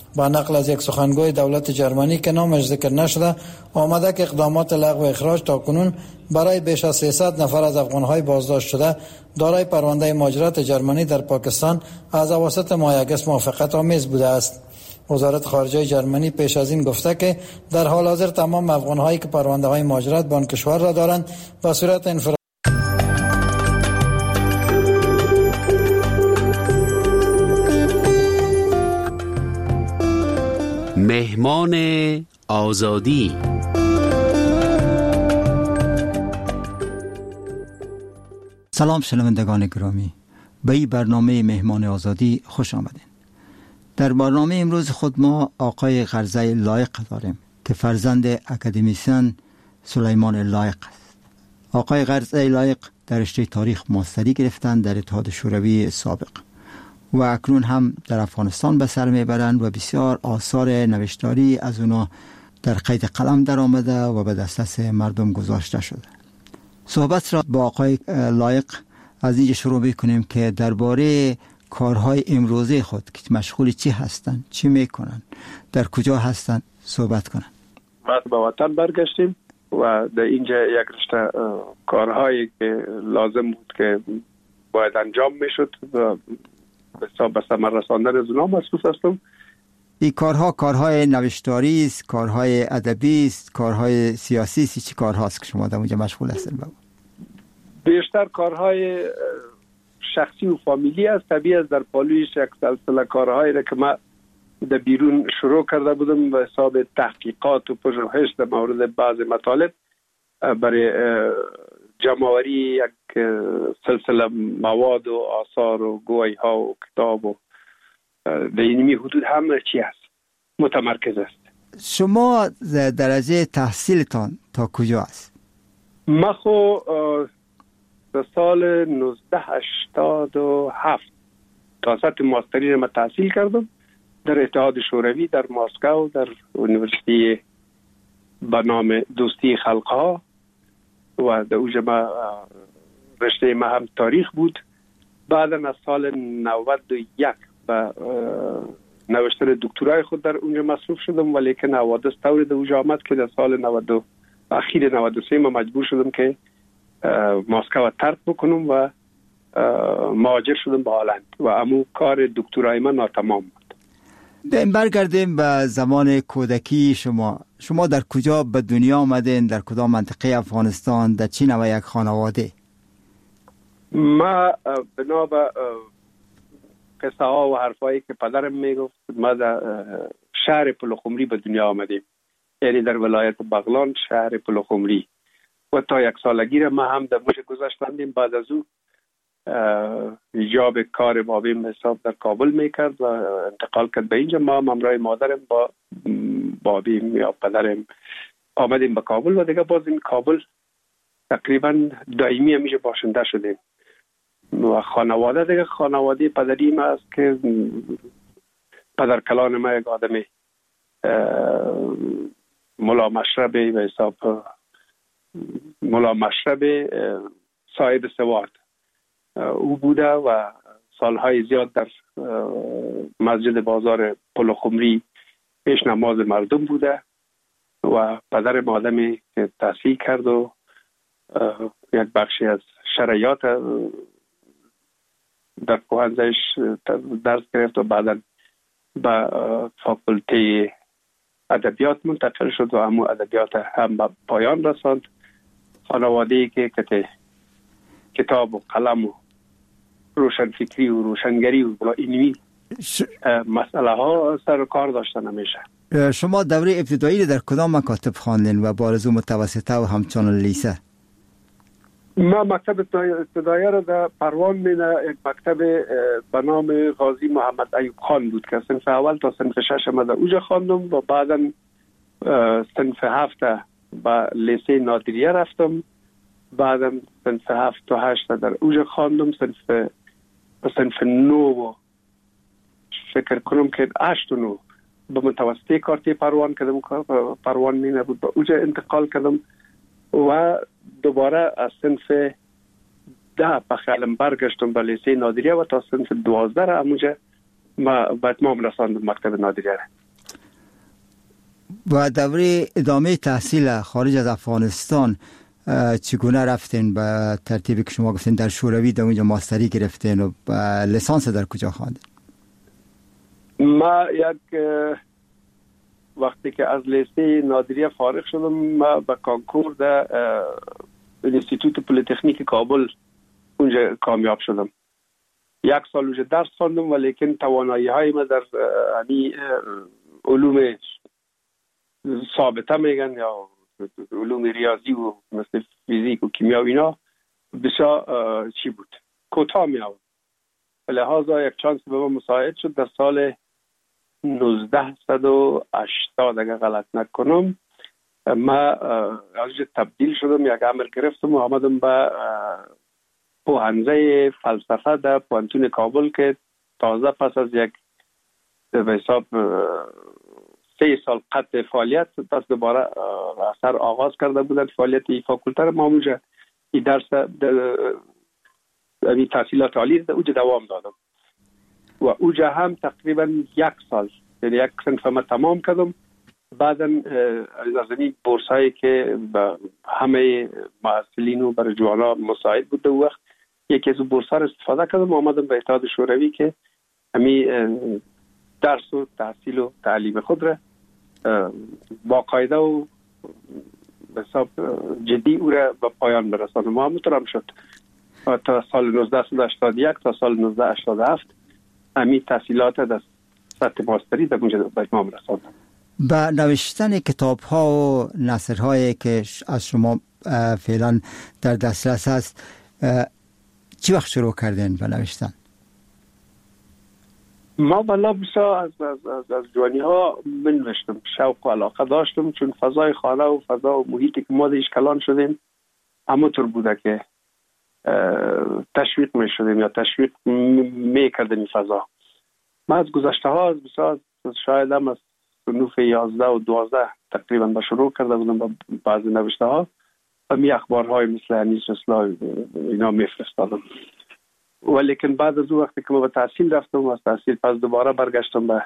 با نقل از یک سخنگوی دولت جرمنی که نامش ذکر نشده آمده که اقدامات لغو اخراج تاکنون برای بیش از سیصد نفر از افغان‌های بازداشت شده دارای پرونده مهاجرت جرمنی در پاکستان از اواسط ماه اگست موافقت آمیز بوده است. وزارت خارجه جرمنی پیش از این گفته که در حال حاضر تمام افغان‌هایی که پرونده‌های مهاجرت به آن کشور را دارند به صورت انفرادی مهمان آزادی. سلام شنوندگان گرامی، به این برنامه مهمان آزادی خوش آمدین. در برنامه امروز خود ما آقای غرزه لایق داریم که فرزند اکادمیسین سلیمان لایق است. آقای غرزه لایق در رشته تاریخ ماستری گرفتند در اتحاد شوروی سابق و اکنون هم در افغانستان به سر میبرند و بسیار آثار نوشتاری از اونا در قید قلم در آمده و به دسترس مردم گذاشته شده. صحبت را با آقای لایق از اینجا شروع میکنیم که درباره کارهای امروزی خود که مشغول چی هستند، چی میکنن، در کجا هستند صحبت کنن. ما به وطن برگشتیم و در اینجا یک رشته کارهایی که لازم بود که باید انجام میشد و به حساب به ثمر رساندن از اونها مصروف هستم. این کارها کارهای نوشتاری است، کارهای ادبی است، کارهای سیاسی است، چی کارهاست که شما در اونجا مشغول هستین؟ بابا بیشتر کارهای شخصی و فامیلی است. طبیعی است در پالویش یک سلسله کارهایی را که من در بیرون شروع کرده بودم به حساب تحقیقات و پژوهش در مورد بعض مطالب برای جمع‌آوری یک سلسله مواد و آثار و گویی ها و کتاب و در اینمی حدود همه چی است متمرکز است. شما درجه تحصیلتان تا کجا است؟ من خو در سال نوزده هشتاد و هفت تا سطح ماستری ما تحصیل کردم در اتحاد شوروی در مسکو در یونیورسیتی به نام دوستی خلقها و در اونجا ما رشته ما هم تاریخ بود. بعد از سال نود و یک به نوشتن دکترای خود در اونجا مصروف شدم، ولی که حوادث طوری در اونجا آمد که در سال نود اخیر نود و سه ما مجبور شدم که مسکو ترک بکنم و مهاجر شدم به هلند و امو کار دکترای من ناتمام بود. برگردیم به زمان کودکی شما. شما در کجا به دنیا آمدین؟ در کدام منطقه افغانستان؟ در چی نوع یک خانواده؟ ما بنا به قصه ها و حرفایی که پدرم میگفت ما در شهر پلخمری به دنیا آمدیم، یعنی در ولایت بغلان شهر پلخمری و تا یک سالگی را ما هم در موش گذاشتندیم. بعد از او ایجاب کار بابیم حساب در کابل میکرد و انتقال کرد به اینجا. ما همراه مادرم با بابیم یا پدرم آمدیم به کابل و دیگه باز این کابل تقریبا دائمی همیشه باشنده شدیم و خانواده دیگه خانواده پدری ما است که پدر کلان ما یک آدمی ملا مشرب به حساب ملا مشرب صاحب سواد او بوده و سالهای زیاد در مسجد بازار پلخمری پیش نماز مردم بوده و پدر آدمی که تحصیل کرد و یک بخشی از شرایط در پوهنزش درس گرفت و بعدا به فاکولته ادبیات منتقل شد و همو ادبیات هم به پایان رساند. خانواده‌ای که کتاب و قلم و روشنفکری و روشنگری و اینمی ش... مسئله ها سر کار داشتن همیشه. شما دوره ابتدایی در کدام مکاتب خواندین و بارزو متوسطه و همچنان لیسه؟ ما مکتب ابتدایی را در پروان مینه یک مکتب به نام غازی محمد ایوب خان بود که صنف اول تا صنف شش ما در اوجا خواندم و بعدا صنف هفت به لیسه نادریه رفتم. بعدا صنف هفت تا هشت در اوجا خواندم. صنف صنف نو فکر کنم که هشت و نو به متوسطه کارتی پروان کردم. پروان مینه بود به اوجا انتقال کردم و دوباره از صنف ده به خیالم برگشتم به لیسه نادریه و تا صنف دوازده را همونجا ما به اتمام رساندم مکتب نادریه را. و دوره ادامه تحصیل خارج از افغانستان چگونه رفتین؟ به ترتیبی که شما گفتین در شوروی در اونجا ماستری گرفتین و لیسانس در کجا خواندین؟ ما یک وقتی که از لیسه نادریه فارغ شدم، ما به کانکور در انستیتوت پلیتکنیک کابل اونجا کامیاب شدم. یک سال اونجا درس خواندم، ولیکن توانایی های ما در یعنی علوم ثابته میگن یا علوم ریاضی و مثل فیزیک و کیمیا و اینا بسیار چی بود، کوتاه می آورد. لحاظا یک چانس به ما مساعد شد در سال نوزده هشتاد اگر غلط نکنم ما از تبدیل شدم، یک امر گرفتم و آمدم به پوهنځی فلسفه در پوهنتون کابل که تازه پس از یک به حساب سه سال قطع فعالیت پس دوباره اثر آغاز کرده بودن فعالیت ای فاکولته را. ما اونجا این درس این تحصیلات عالی در اونجا دوام دادم و اونجا هم تقریبا یک سال یعنی یک صنف ما تمام کردم. بعدا از این بورس هایی که به همه محصلین و برای جوانا مساعد بود در وقت یکی از بورس ها را استفاده کردم و آمدم به اتحاد شوروی که همین درس و تحصیل و تعلیم خود را باقاعده و به حساب جدی او را به پایان برسانم. ما همونطور هم شد تا سال نوزده هشتاد و یک تا سال نوزده هشتاد و هفت همین تحصیلات در سطح ماستری در اونجا به اتمام رساندم. به نوشتن کتاب ها و نثر هایی که از شما فعلا در دسترس هست چی وقت شروع کردین به نوشتن؟ ما والا بسیار از از از, از جوانی ها بنوشتم، شوق و علاقه داشتم، چون فضای خانه و فضا و محیطی که ما درش کلان شدیم همونطور بوده که تشویق می شدیم یا تشویق می کردیم این فضا. ما از گذشته ها از بسیار شاید هم از صنوف یازده و دوازده تقریبا به شروع کرده بودم با بعضی نوشته ها و می اخبارهای مثل انیس رسلا اینا می فرستادم. ولیکن بعد از اون وقتی که ما به تحصیل رفتم و از تحصیل پس دوباره برگشتم به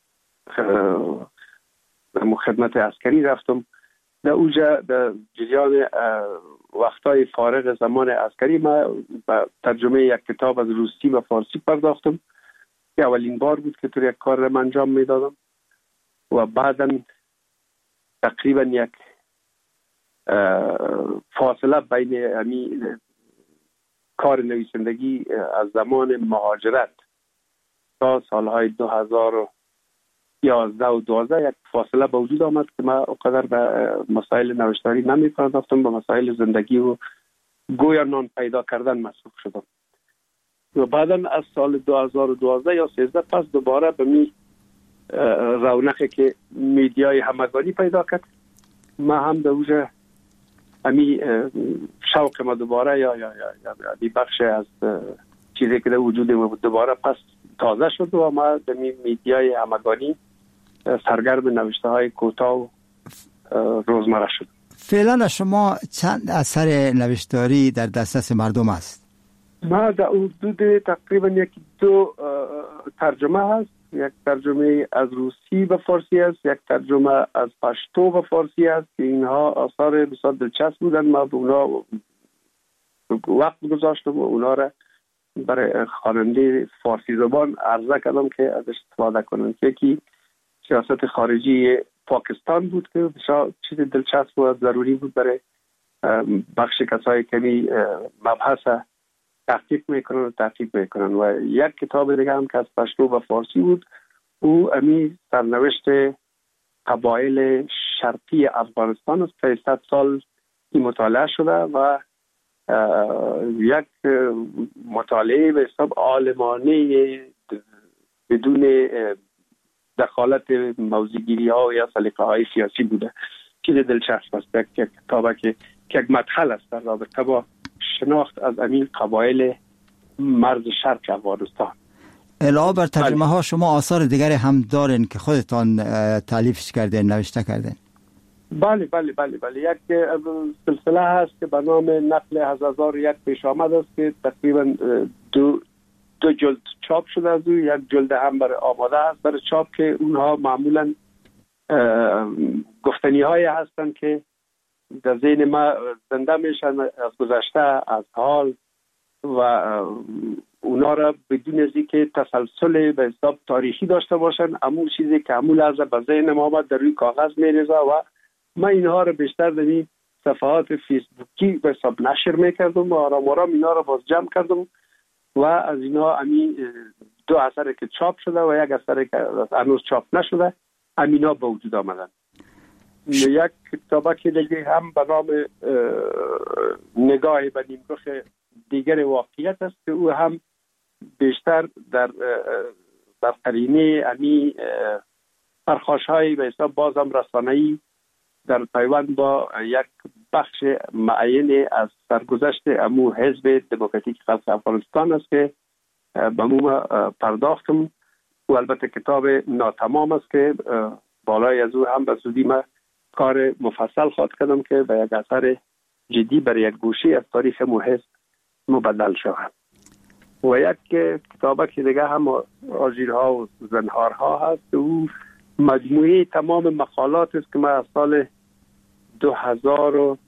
خدمت عسکری رفتم. در اونجا در جریان وقتای فارغ زمان عسکری ما به ترجمه یک کتاب از روسی و فارسی پرداختم که اولین بار بود که طور یک کار را انجام میدادم و بعدا تقریبا یک فاصله بین همین کار نویسندگی از زمان مهاجرت تا سالهای دو هزار و یازده و دوازده یک فاصله به وجود آمد که من اقدر به مسائل نوشتاری نمی پرداختم، به مسائل زندگی و گویا نان پیدا کردن مصروف شدم و بعدا از سال دو هزار و دوازده یا سیزده پس دوباره به می رونقی که میدیای همگانی پیدا کرد ما هم در اوجه امی شوق ما دوباره یا یا یا یا بخش از چیزی که در وجود ما بود دوباره پس تازه شد و ما در میدیای همگانی سرگرم نوشته های کوتاه و روزمره شد. فعلا شما چند اثر نوشتاری در دسترس مردم است؟ ما در حدود تقریبا یک دو ترجمه هست، یک ترجمه از روسی به فارسی است، یک ترجمه از پشتو به فارسی است که اینها آثار بسیار دلچسب بودن. ما به اونا وقت گذاشتم و اونا را برای خواننده فارسی زبان عرضه کردم که ازش استفاده کنن. یکی سیاست خارجی پاکستان بود که بسیار چیز دلچسب و ضروری بود برای بخش کسایی که مبحث تحقیق میکنن و تحقیق میکنن. و یک کتاب دیگه هم که از پشتو و فارسی بود، او امی سرنوشت قبایل شرقی افغانستان است که صد سال این مطالعه شده و یک مطالعه به حساب عالمانه بدون دخالت موضوعگیری ها یا سلیقه های سیاسی بوده. چیز دلچسب است. یک کتابه که یک مدخل است در رابطه با شناخت از امین قبایل مرز شرق افغانستان. علاوه بر ترجمه ها شما آثار دیگری هم دارین که خودتان تالیفش کردین، نوشته کردین؟ بله بله بله بله یک سلسله هست که به نام نقل از هزار و یک پیش آمد است که تقریبا دو دو جلد چاپ شده از او. یک جلد هم برای آماده است برای چاپ که اونها معمولا گفتنی های هستن که در ذهن ما زنده میشن از گذشته، از حال، و اونا را بدون از اینکه تسلسل به حساب تاریخی داشته باشن، همون چیزی که همون لحظه به ذهن ما آمد در روی کاغذ میریزه و من اینها را بیشتر در این صفحات فیسبوکی به حساب نشر میکردم و آرام آرام اینا را باز جمع کردم و از اینا همین دو اثر که چاپ شده و یک اثر که هنوز چاپ نشده همینا به وجود آمدن. یک کتابه که دیگه هم به نام نگاه به نیمرخ دیگر واقعیت است که او هم بیشتر در در قرینه امی پرخاش‌های به حساب بازم رسانه‌ای در پیوند با یک بخش معین از سرگذشت امو حزب دموکراتیک خلق افغانستان است که به مو پرداختم و البته کتاب ناتمام است که بالای از او هم به زودی ما کار مفصل خواهد کردم که به یک اثر جدی برای یک گوشه از تاریخ مو حزب مبدل شود. و یک کتابه که دیگه هم آژیرها و زنهارها هست، او مجموعه تمام مقالات است که من از سال دو هزار و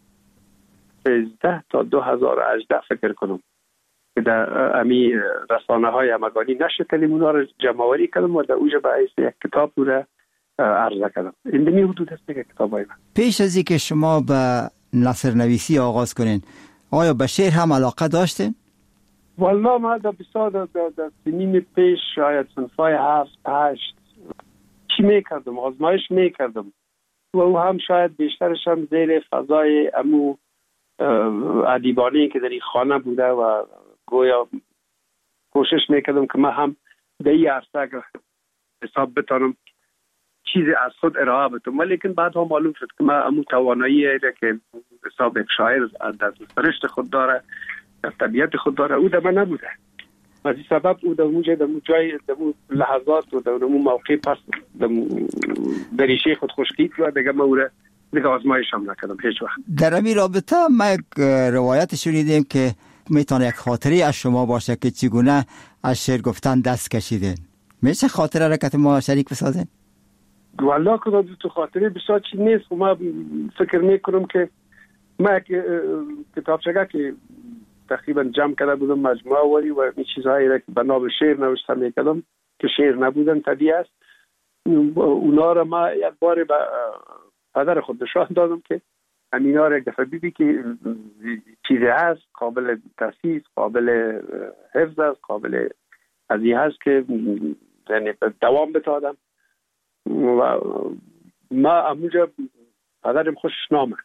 سیزده تا دو هزار و هجده فکر کنم که در امی رسانه های همگانی نشر کردیم، اونا رو جمع‌آوری کردم و در اوجه به حیث یک کتاب او را عرضه کردم. این دمی حدود است که کتابای من. پیش از اینکه شما به نثر نویسی آغاز کنین، آیا به شعر هم علاقه داشتین؟ والله ما در بسیار در, در, در سنین پیش شاید صنفای هفت هشت چی میکردم، آزمایش میکردم و او هم شاید بیشترش هم زیر فضای امو ادیبانی که در این خانه بوده و گویا کوشش میکردم که من هم در این عرصه اگر حساب بتانم چیزی از خود ارائه بتم، ولیکن بعد هم معلوم شد که من امو توانایی را که حساب یک شاعر در سرشت خود داره، در طبیعت خود داره، او در من نبوده. از این سبب او در اونجا در جای در لحظات و در اون موقع پس در ریشه خود خشکید و دیگه من او را دیگه آزمایش هم نکردم هیچ وقت. در این رابطه ما یک روایت شنیدیم که میتونه یک خاطری از شما باشه که چگونه از شعر گفتن دست کشیدین. میشه خاطره را که ما شریک بسازین؟ والله که تو خاطره بسیار چی نیست و ما فکر میکنم که ما کتابچه که تقریبا جمع کرده بودم مجموعه وری و این چیزهایی را که به نام شعر نوشته میکردم که شعر نبودن طبیعی است، اونا را ما یک بار به پدر خود نشان دادم که همینا را یک دفعه بیدی که چیزی هست قابل تاسیس، قابل حفظ است، قابل از این هست که یعنی دوام بتادم و ما اموجا پدرم خوشش نامد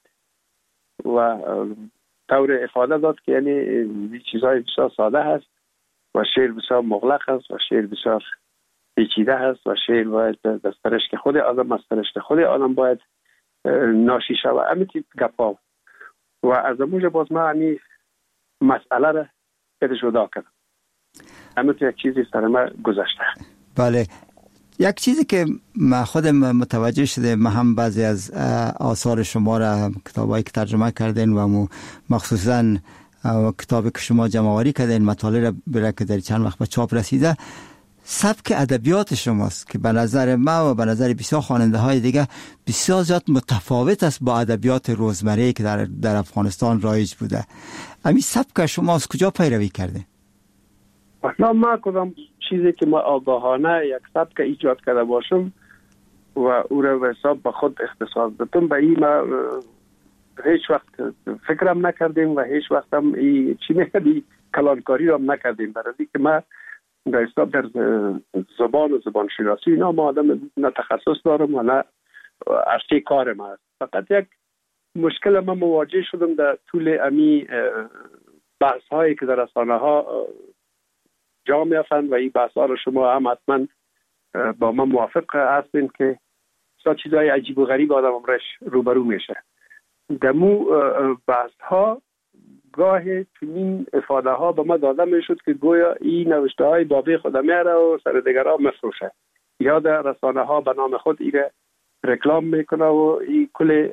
و طور افاده داد که یعنی این چیزهای بسیار ساده هست و شعر بسیار مغلق هست و شعر بسیار پیچیده هست و شعر باید در سرشت خود آدم از سرشت خود آدم باید ناشی شود. امیتی گپا و از اموجا باز ما همی مسئله را بده جدا کردم. امیتی یک چیزی سر ما گذشته. بله، یک چیزی که ما خودم متوجه شده، ما هم بعضی از آثار شما را کتابایی که ترجمه کردین و مخصوصا کتابی که شما جمع‌آوری کردین مطالعه را برای که در چند وقت به چاپ رسیده، سبک ادبیات شماست که به نظر ما و به نظر بسیار خواننده های دیگه بسیار زیاد متفاوت است با ادبیات روزمره که در در افغانستان رایج بوده. همین سبک شما از کجا پیروی کرده؟ اصلا ما کدام چیزی که ما آگاهانه یک سبک ایجاد کرده باشم و او را به حساب به خود اختصاص دادم، به این ما هیچ وقت فکرم نکردیم و هیچ وقت هم ای چی نکردی کلانکاری را هم نکردیم، برای که ما در حساب در زبان و زبان شناسی اینا ما آدم نه تخصص دارم و نه عرصه کار ما است. فقط یک مشکل ما مواجه شدم در طول امی بحث هایی که در رسانه ها جا میافند و این بحث ها رو شما هم حتما با من موافق هستین که سا چیزهای عجیب و غریب آدم امرش روبرو میشه. دمو بحث ها گاه چنین افاده ها به ما داده میشد که گویا این نوشته های بابی خود میاره و سر دیگر ها مفروشه یا در رسانه ها به نام خود ایره رکلام میکنه و این کل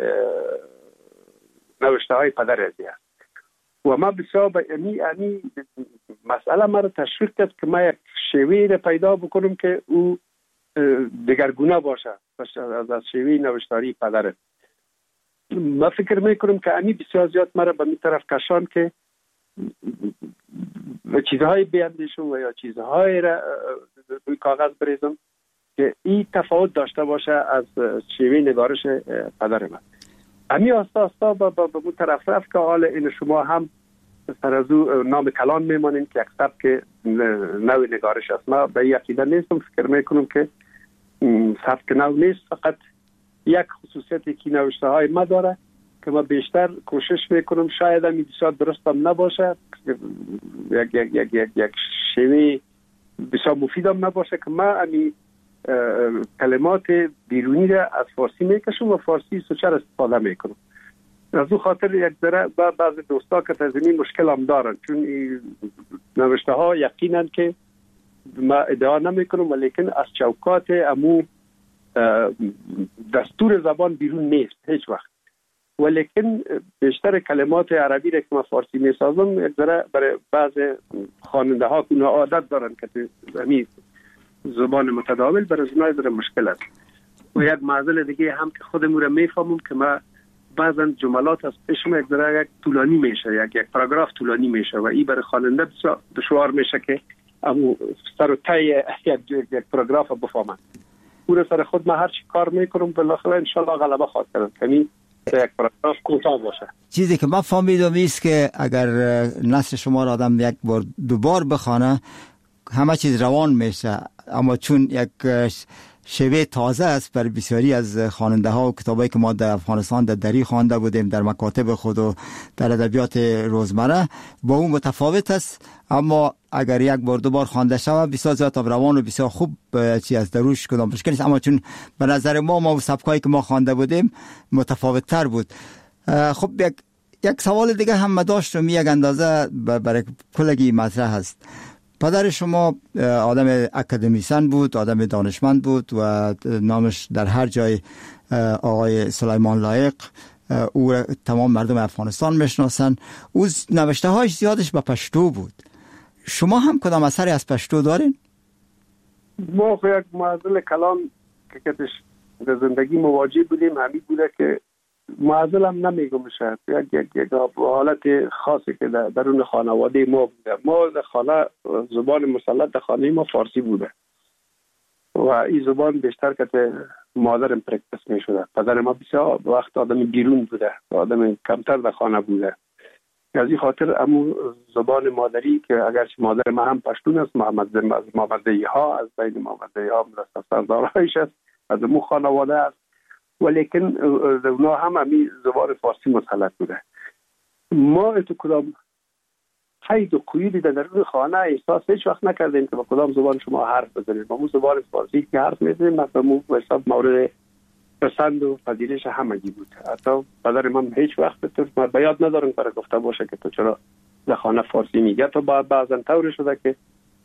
نوشته های پدر ازی هست و ما بسیار با امی امی مسئله ما رو تشویق کرد که ما یک شیوه را پیدا بکنم که او دگرگونه باشه از از شیوه نوشتاری پدره. من فکر میکنم که امی بسیار زیاد مرا به می طرف کشان که و چیزهای بیندیشم و یا چیزهای را روی کاغذ بریزم که این تفاوت داشته باشه از شیوه نگارش پدر من. امی آستا آستا با با اون طرف رفت که حال این شما هم سر از او نام کلان میمانین که اکسب که نوی نگارش است. من به این عقیده نیستم، فکر میکنم که سبک نو نیست، فقط یک خصوصیتی که نوشته های ما داره که ما بیشتر کوشش میکنم شاید هم بسیار درستم نباشه، یک یک یک یک یک شیوه بسیار مفیدم نباشه که ما امی کلمات بیرونی را از فارسی میکشم و فارسی سوچر استفاده میکنم. از او خاطر یک ذره بعض دوستا که تزمین مشکل هم دارن، چون نوشته ها یقینا که ما ادعا نمیکنم ولیکن از چوکات امو دستور زبان بیرون نیست هیچ وقت، ولیکن بیشتر کلمات عربی را که ما فارسی میسازم یک ذره برای بعض خواننده ها که عادت دارن که همین زبان متداول برای زنای در مشکل است. و یک معضل دیگه هم که خودمون را میفهمم که ما بعضا جملات از پیشم یک ذره یک طولانی میشه، یک یک پاراگراف طولانی میشه و این برای خواننده بسیار دشوار میشه که امو سر و ته یک یک پاراگراف بفهمن. پور سر خود من هر چی کار میکنم بالاخره ان شاء الله غلبه خواهد کرد. یعنی یک پاراگراف کوتاه باشه. چیزی که من فهمیدم است که اگر نثر شما را آدم یک بار دوبار بخونه همه چیز روان میشه، اما چون یک شیوه تازه است برای بسیاری از خواننده ها و کتابایی که ما در افغانستان در دری خوانده بودیم در مکاتب خود و در ادبیات روزمره با اون متفاوت است، اما اگر یک بار دو بار خوانده شود بسیار زیاد روان و بسیار خوب چی از دروش کدام مشکل نیست. اما چون به نظر ما ما سبکایی که ما خوانده بودیم متفاوت تر بود. خب یک یک سوال دیگه هم داشتم، یک اندازه برای کلگی مطرح هست. پدر شما آدم اکادمیسن بود، آدم دانشمند بود و نامش در هر جای آقای سلیمان لایق، او تمام مردم افغانستان میشناسن. او نوشته هایش زیادش به پشتو بود. شما هم کدام اثری از پشتو دارین؟ ما یک معضل کلام که کتش در زندگی مواجه بودیم همین بوده که معضل هم نمیگم شد یک یک یک حالت خاصی که در درون خانواده ما بوده. ما در خانه زبان مسلط در خانه ما فارسی بوده و این زبان بیشتر که مادرم پرکتس می شده. پدر ما بسیار وقت آدم بیرون بوده، آدم کمتر در خانه بوده. از این خاطر امو زبان مادری که اگرچه مادر ما هم پشتون است، محمد محمدی ها از بین محمدی ها مرسط سردارهایش است، از امو خانواده است، ولیکن اونا هم همی زبان فارسی مسلط بوده. ما اتو کدام قید و قیودی در درون خانه احساس هیچ وقت نکردیم که با کدام زبان شما حرف بزنید. با مو زبان فارسی که حرف میزنیم مثلا مو حساب مورد پسند و پذیرش همگی بود. حتی پدر من هیچ وقت تو من بیاد ندارم برای گفته باشه که تو چرا در خانه فارسی میگه. تو بعضا طور شده که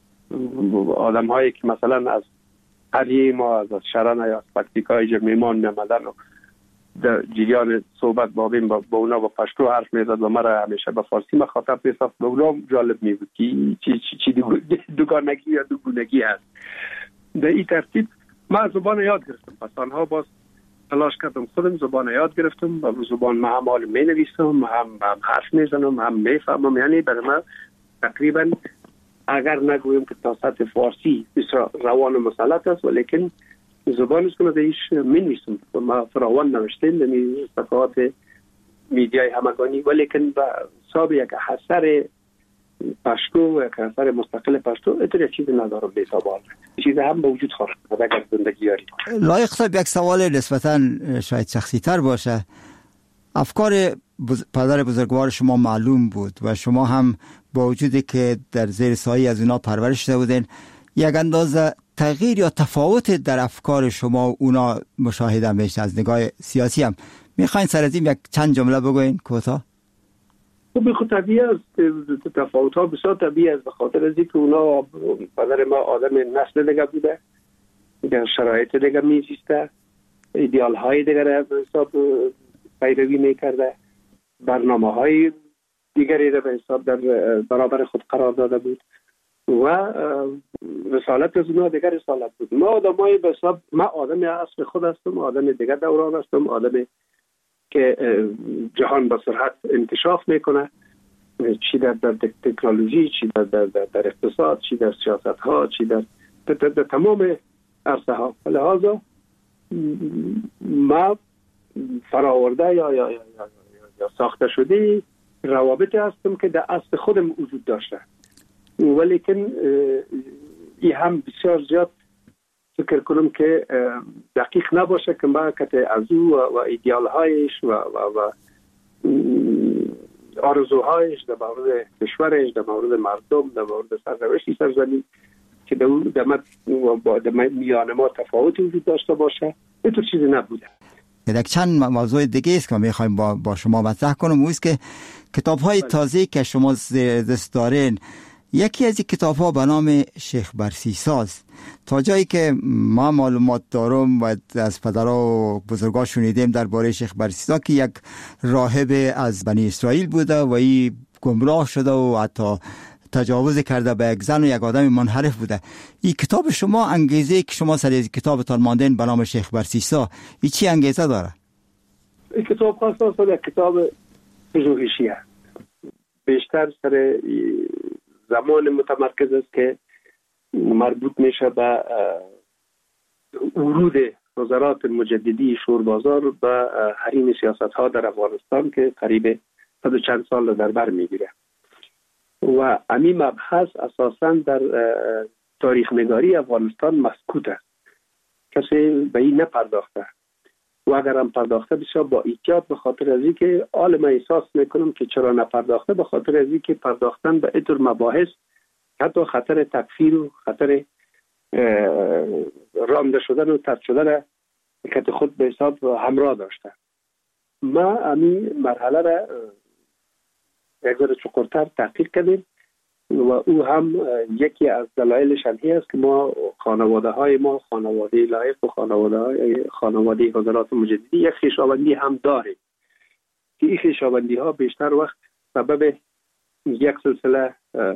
آدم هایی که مثلا از هریه ما از شرن یا از پکتیکای جا میمان میمدن و در جریان صحبت با بین با, با اونا با پشتو حرف میزد و مرا همیشه با فارسی مخاطب میساخت. به اونا جالب میبود که چی, چی, چی دوگانگی یا دوگونگی هست. در این ترتیب من زبان یاد گرفتم. پس آنها باز تلاش کردم خودم زبان یاد گرفتم و زبان ما هم حال می نویسم، هم, هم حرف میزنم، هم میفهمم. یعنی برای من تقریبا اگر نگویم که تا سطح فارسی بسیار روان و مسلط است، ولیکن زبان است که من دیش می نویسم. ما فراوان نوشتیم در صفحات میدیای همگانی، ولیکن با حساب یک اثر پشتو یک اثر مستقل پشتو اتر یک چیز ندارم بیتابال. چیز هم به وجود خواهد اگر زندگی یاری. لایق صاحب یک سوال نسبتا شاید شخصی تر باشه. افکار بز... پدر بزرگوار شما معلوم بود و شما هم با وجودی که در زیر سایه از اونا پرورش شده بودین یک اندازه تغییر یا تفاوت در افکار شما و اونا مشاهده میشه از نگاه سیاسی هم. میخواین سر از این یک چند جمله بگوین کوتاه؟ خب خود طبیعی است، تفاوت ها بسیار طبیعی است به خاطر از اینکه اونا پدر ما آدم نسل دیگه بوده، در شرایط دیگه میزیسته، ایدئال های دیگه را به حساب پیروی میکرده، برنامه های دیگری را به حساب در برابر خود قرار داده بود و رسالت از اونها دیگر رسالت بود. ما آدمای به حساب، من آدم اصل خود هستم، آدم دیگر دوران هستم، آدم که جهان با سرعت انکشاف میکنه، چی در در تکنولوژی، چی در در, در, در اقتصاد، چی در سیاست ها، چی در, در, در, در تمام عرصه ها. لحاظا ما فراورده یا یا, یا, یا, یا ساخته شده روابط هستم که در اصل خودم وجود داشته، ولیکن این هم بسیار زیاد فکر کنم که دقیق نباشه که ما که از او و ایدیال هایش و, و, و آرزوهایش در مورد کشورش، در مورد مردم، در مورد سرنوشتی سرزمین که در میان ما تفاوتی وجود داشته باشه، اینطور چیزی نبوده. یک چند موضوع دیگه است که ما میخوایم با, با شما مطرح کنم، اوست که کتاب های تازه که شما دست دارین، یکی از این کتاب ها به نام شیخ برسیساست. تا جایی که ما معلومات دارم و از پدرها و بزرگا شنیدیم درباره شیخ برسیسا که یک راهب از بنی اسرائیل بوده و این گمراه شده و حتی تجاوز کرده به یک زن و یک آدم منحرف بوده. این کتاب شما، انگیزه که شما سر از کتابتان ماندین به نام شیخ برسیسا، این چی انگیزه داره؟ این کتاب خاص یک کتاب پژوهشی است، بیشتر سر زمان متمرکز است که مربوط میشه به ورود وزارات مجددی شوربازار به حریم سیاست ها در افغانستان که قریب صد و چند سال در بر میگیره و امی مبحث اساساً در تاریخ نگاری افغانستان مسکوت است، کسی به این نپرداخته و اگر هم پرداخته بسیار با احتیاط، به خاطر از اینکه حال من احساس میکنم که چرا نپرداخته، به خاطر از اینکه پرداختن به اینطور مباحث حتی خطر تکفیر و خطر رانده شدن و طرد شدن که خود به حساب همراه داشته. ما همین مرحله را یک ذره چقدرتر تحقیق کردیم و او هم یکی از دلایلش همی است که ما خانواده های ما، خانواده لایق و خانواده های خانواده حضرات مجددی یک خویشاوندی هم داریم که این خویشاوندی ها بیشتر وقت سبب یک سلسله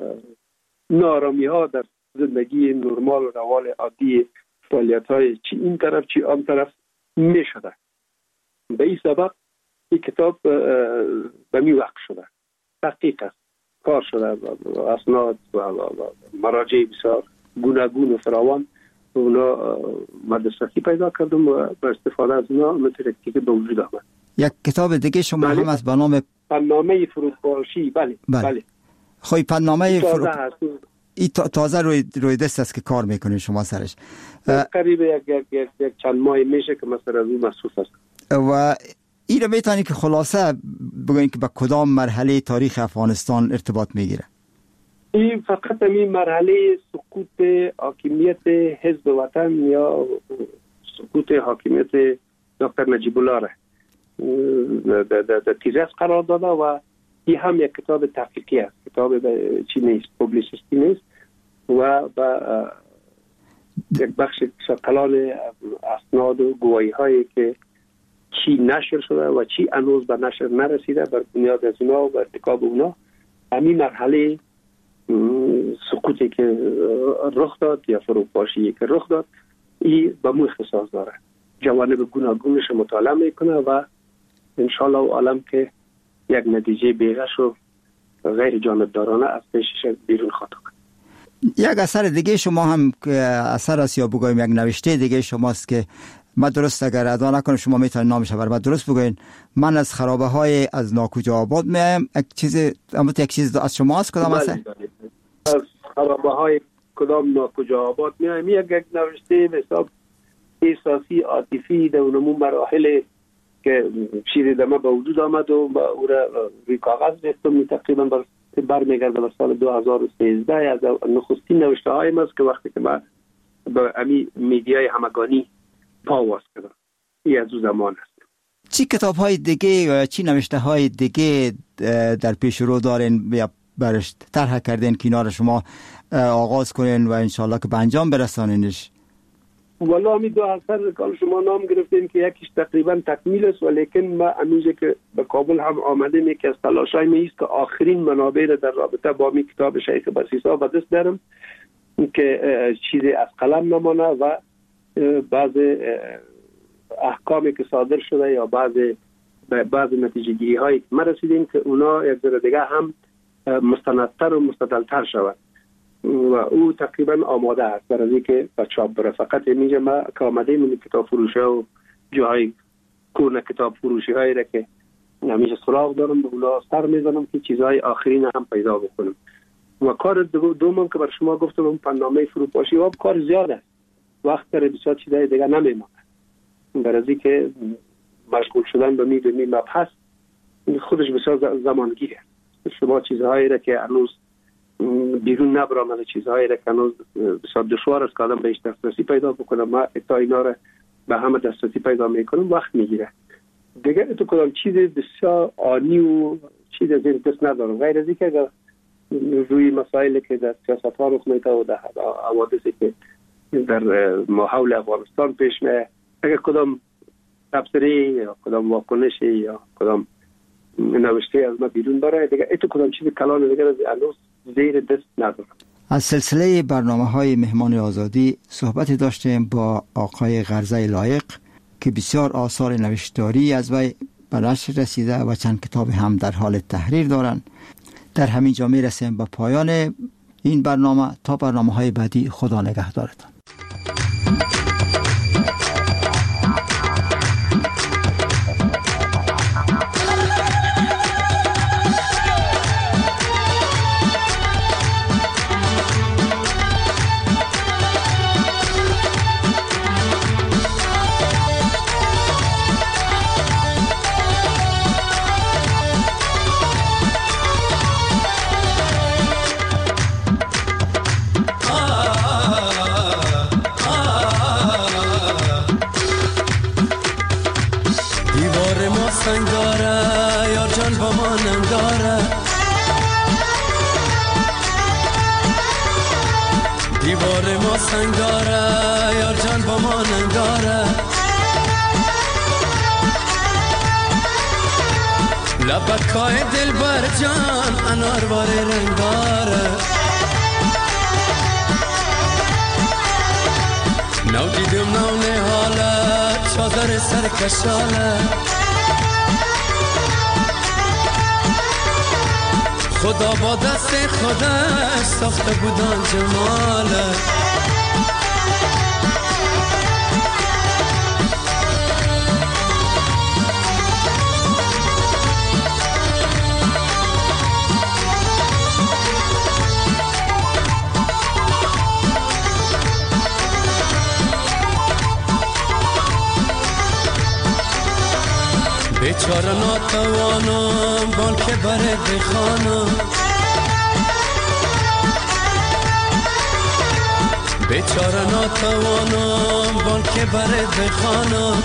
نارامی ها در زندگی نرمال و روال عادی فعالیت های چی این طرف چی آن طرف می شده. به این سبب این کتاب به می وقت شده، تحقیق است، کار شده، اسناد و مراجع بسیار گوناگون و فراوان اونا مدرستی پیدا کردم و با استفاده از اونا مترکی که به وجود آمد. یک کتاب دیگه شما بله. هم از به نام پنامه فروپاشی. بله بله, بله. خوی پنامه فرو... ای تازه روی, روی دست است که کار میکنید شما سرش. قریب یک, یک, یک, یک چند ماه میشه که مثلا از اون مصروف است. و این رو میتونی که خلاصه بگوین که به کدام مرحله تاریخ افغانستان ارتباط میگیره؟ این فقط این مرحله سقوط حاکمیت حزب وطن یا سقوط حاکمیت دکتر نجیب الله را در تیزس قرار داده و این هم یک کتاب تحقیقی است، کتاب چی نیست، پوبلیسیستی نیست و با یک بخش کلان اسناد و گواهی هایی که چی نشر شده و چی هنوز به نشر نرسیده، بر بنیاد از اونا و ارتکاب اونا همین مرحله سقوطی که رخ داد یا فروپاشی که رخ داد این به مو اختصاص داره، جوانب گوناگونش مطالعه میکنه و انشالله عالم که یک نتیجه بیغش و غیر جانبدارانه از پیشش بیرون خواهد کنه. یک اثر دیگه شما هم اثر است یا بگویم یک نوشته دیگه شماست که من درست اگر ادا نکنم شما میتونید نامش بر من درست بگوین. من از خرابه های از ناکجا آباد میایم. یک چیز اما یک چیز از شما است کدام اثر؟ از خرابه های کدام ناکجا آباد میایم یک یک نوشته به حساب احساسی عاطفی در اونمون مراحل که شیر دمه به وجود آمد و با او را روی کاغذ ریختم. تقریبا برمیگرده به سال دو هزار و سیزده از نخستین نوشته هایم است که وقتی که من به امی میدیای همگانی پاواز کردم. این از او زمان است. چی کتاب های دیگه و چی نوشته های دیگه در پیش رو دارین یا برش طرح کردین که اینا رو شما آغاز کنین و انشالله که به انجام برسانینش؟ والا می دو اثر کال شما نام گرفتیم که یکیش تقریبا تکمیل است، ولیکن ما امیجه که به کابل هم آمدیم یکی از تلاشای می است که آخرین منابع در رابطه با می کتاب شیخ بسیسا به دست دارم که چیزی از قلم نمانه و بعض احکامی که صادر شده یا بعض بعض نتیجه گیری هایی که ما رسیدیم که اونا یک ذره دیگه هم مستندتر و مستدلتر شود و او تقریبا آماده است برای اینکه به چاپ بره. فقط میگم ما که آمده من کتاب فروشی و جاهای کورن کتاب فروشی هایی را که همیشه سراغ دارم به اونا سر میزنم که چیزهای آخرین هم پیدا بکنم. و کار دومم که بر شما گفتم پنامه فروپاشی و کار زیاد است، وقت داره بسیار چیزهای دیگه نمیمونه برای اینکه مشغول شدن به می به می مبحث خودش بسیار زمانگیره. شما چیزهایی را که هنوز بیرون نبرامده، چیزهایی را که هنوز بسیار دشوار است که آدم بهش دسترسی پیدا بکنه، ما تا اینا را به همه دسترسی پیدا میکنم وقت میگیره دیگه. تو کدام چیز بسیار آنی و چیز از این دست ندارم غیر از اینکه اگر روی مسائلی که در سیاست ها رخ میده و در حوادثی که در ماحول افغانستان پیش میاد، اگر کدام تبصره یا کدام واکنشی یا کدام نوشته از ما بیرون بره دیگه ای تو کدام چیز کلان دیگه از هنوز زیر دست ندارم. از سلسله برنامه های مهمان آزادی صحبتی داشتیم با آقای غرزه لایق که بسیار آثار نوشتاری از وی به نشر رسیده و چند کتاب هم در حال تحریر دارند. در همین جا می رسیم به پایان این برنامه. تا برنامه های بعدی خدا نگهدارتان. سنگاره یار جان با ما ننگاره، لبکای دل بر جان انار بار رنگاره، نو دیدم نو نهاله چادر سرکشاله، خدا با دست خودش ساخته بودن جماله، بیچاره ناتوانم بال که بره بخانم، بیچاره ناتوانم بال که بره بخانم،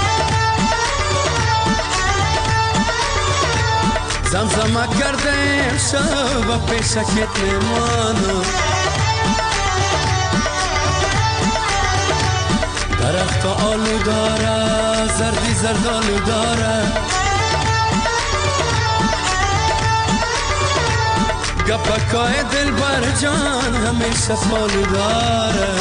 زمزمه کردم شب و پیشکت نمانم، درخت آلو داره زردی زردالو داره، گپکای دل بر جان همیشه فالو داره،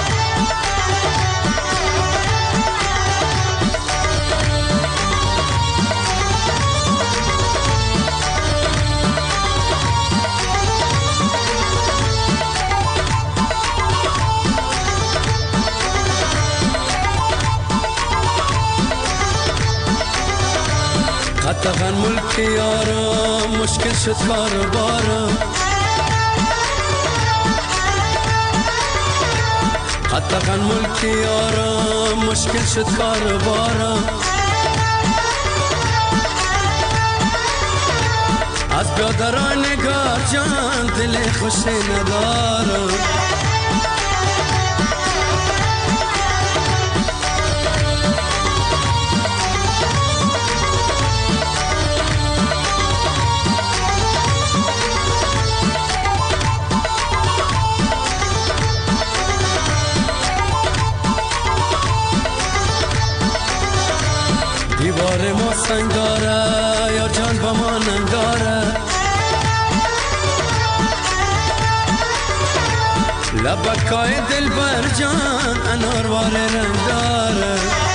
قطعاً ملک یارم مشکل شد کار بارم، قطعاً ملک یارم مشکل شد کار بارم، از بیادران نگار جان دل خوشی ندارم، سنگاره یا جان با ما ننگاره لبکای دل بر جان اناروار رنگ داره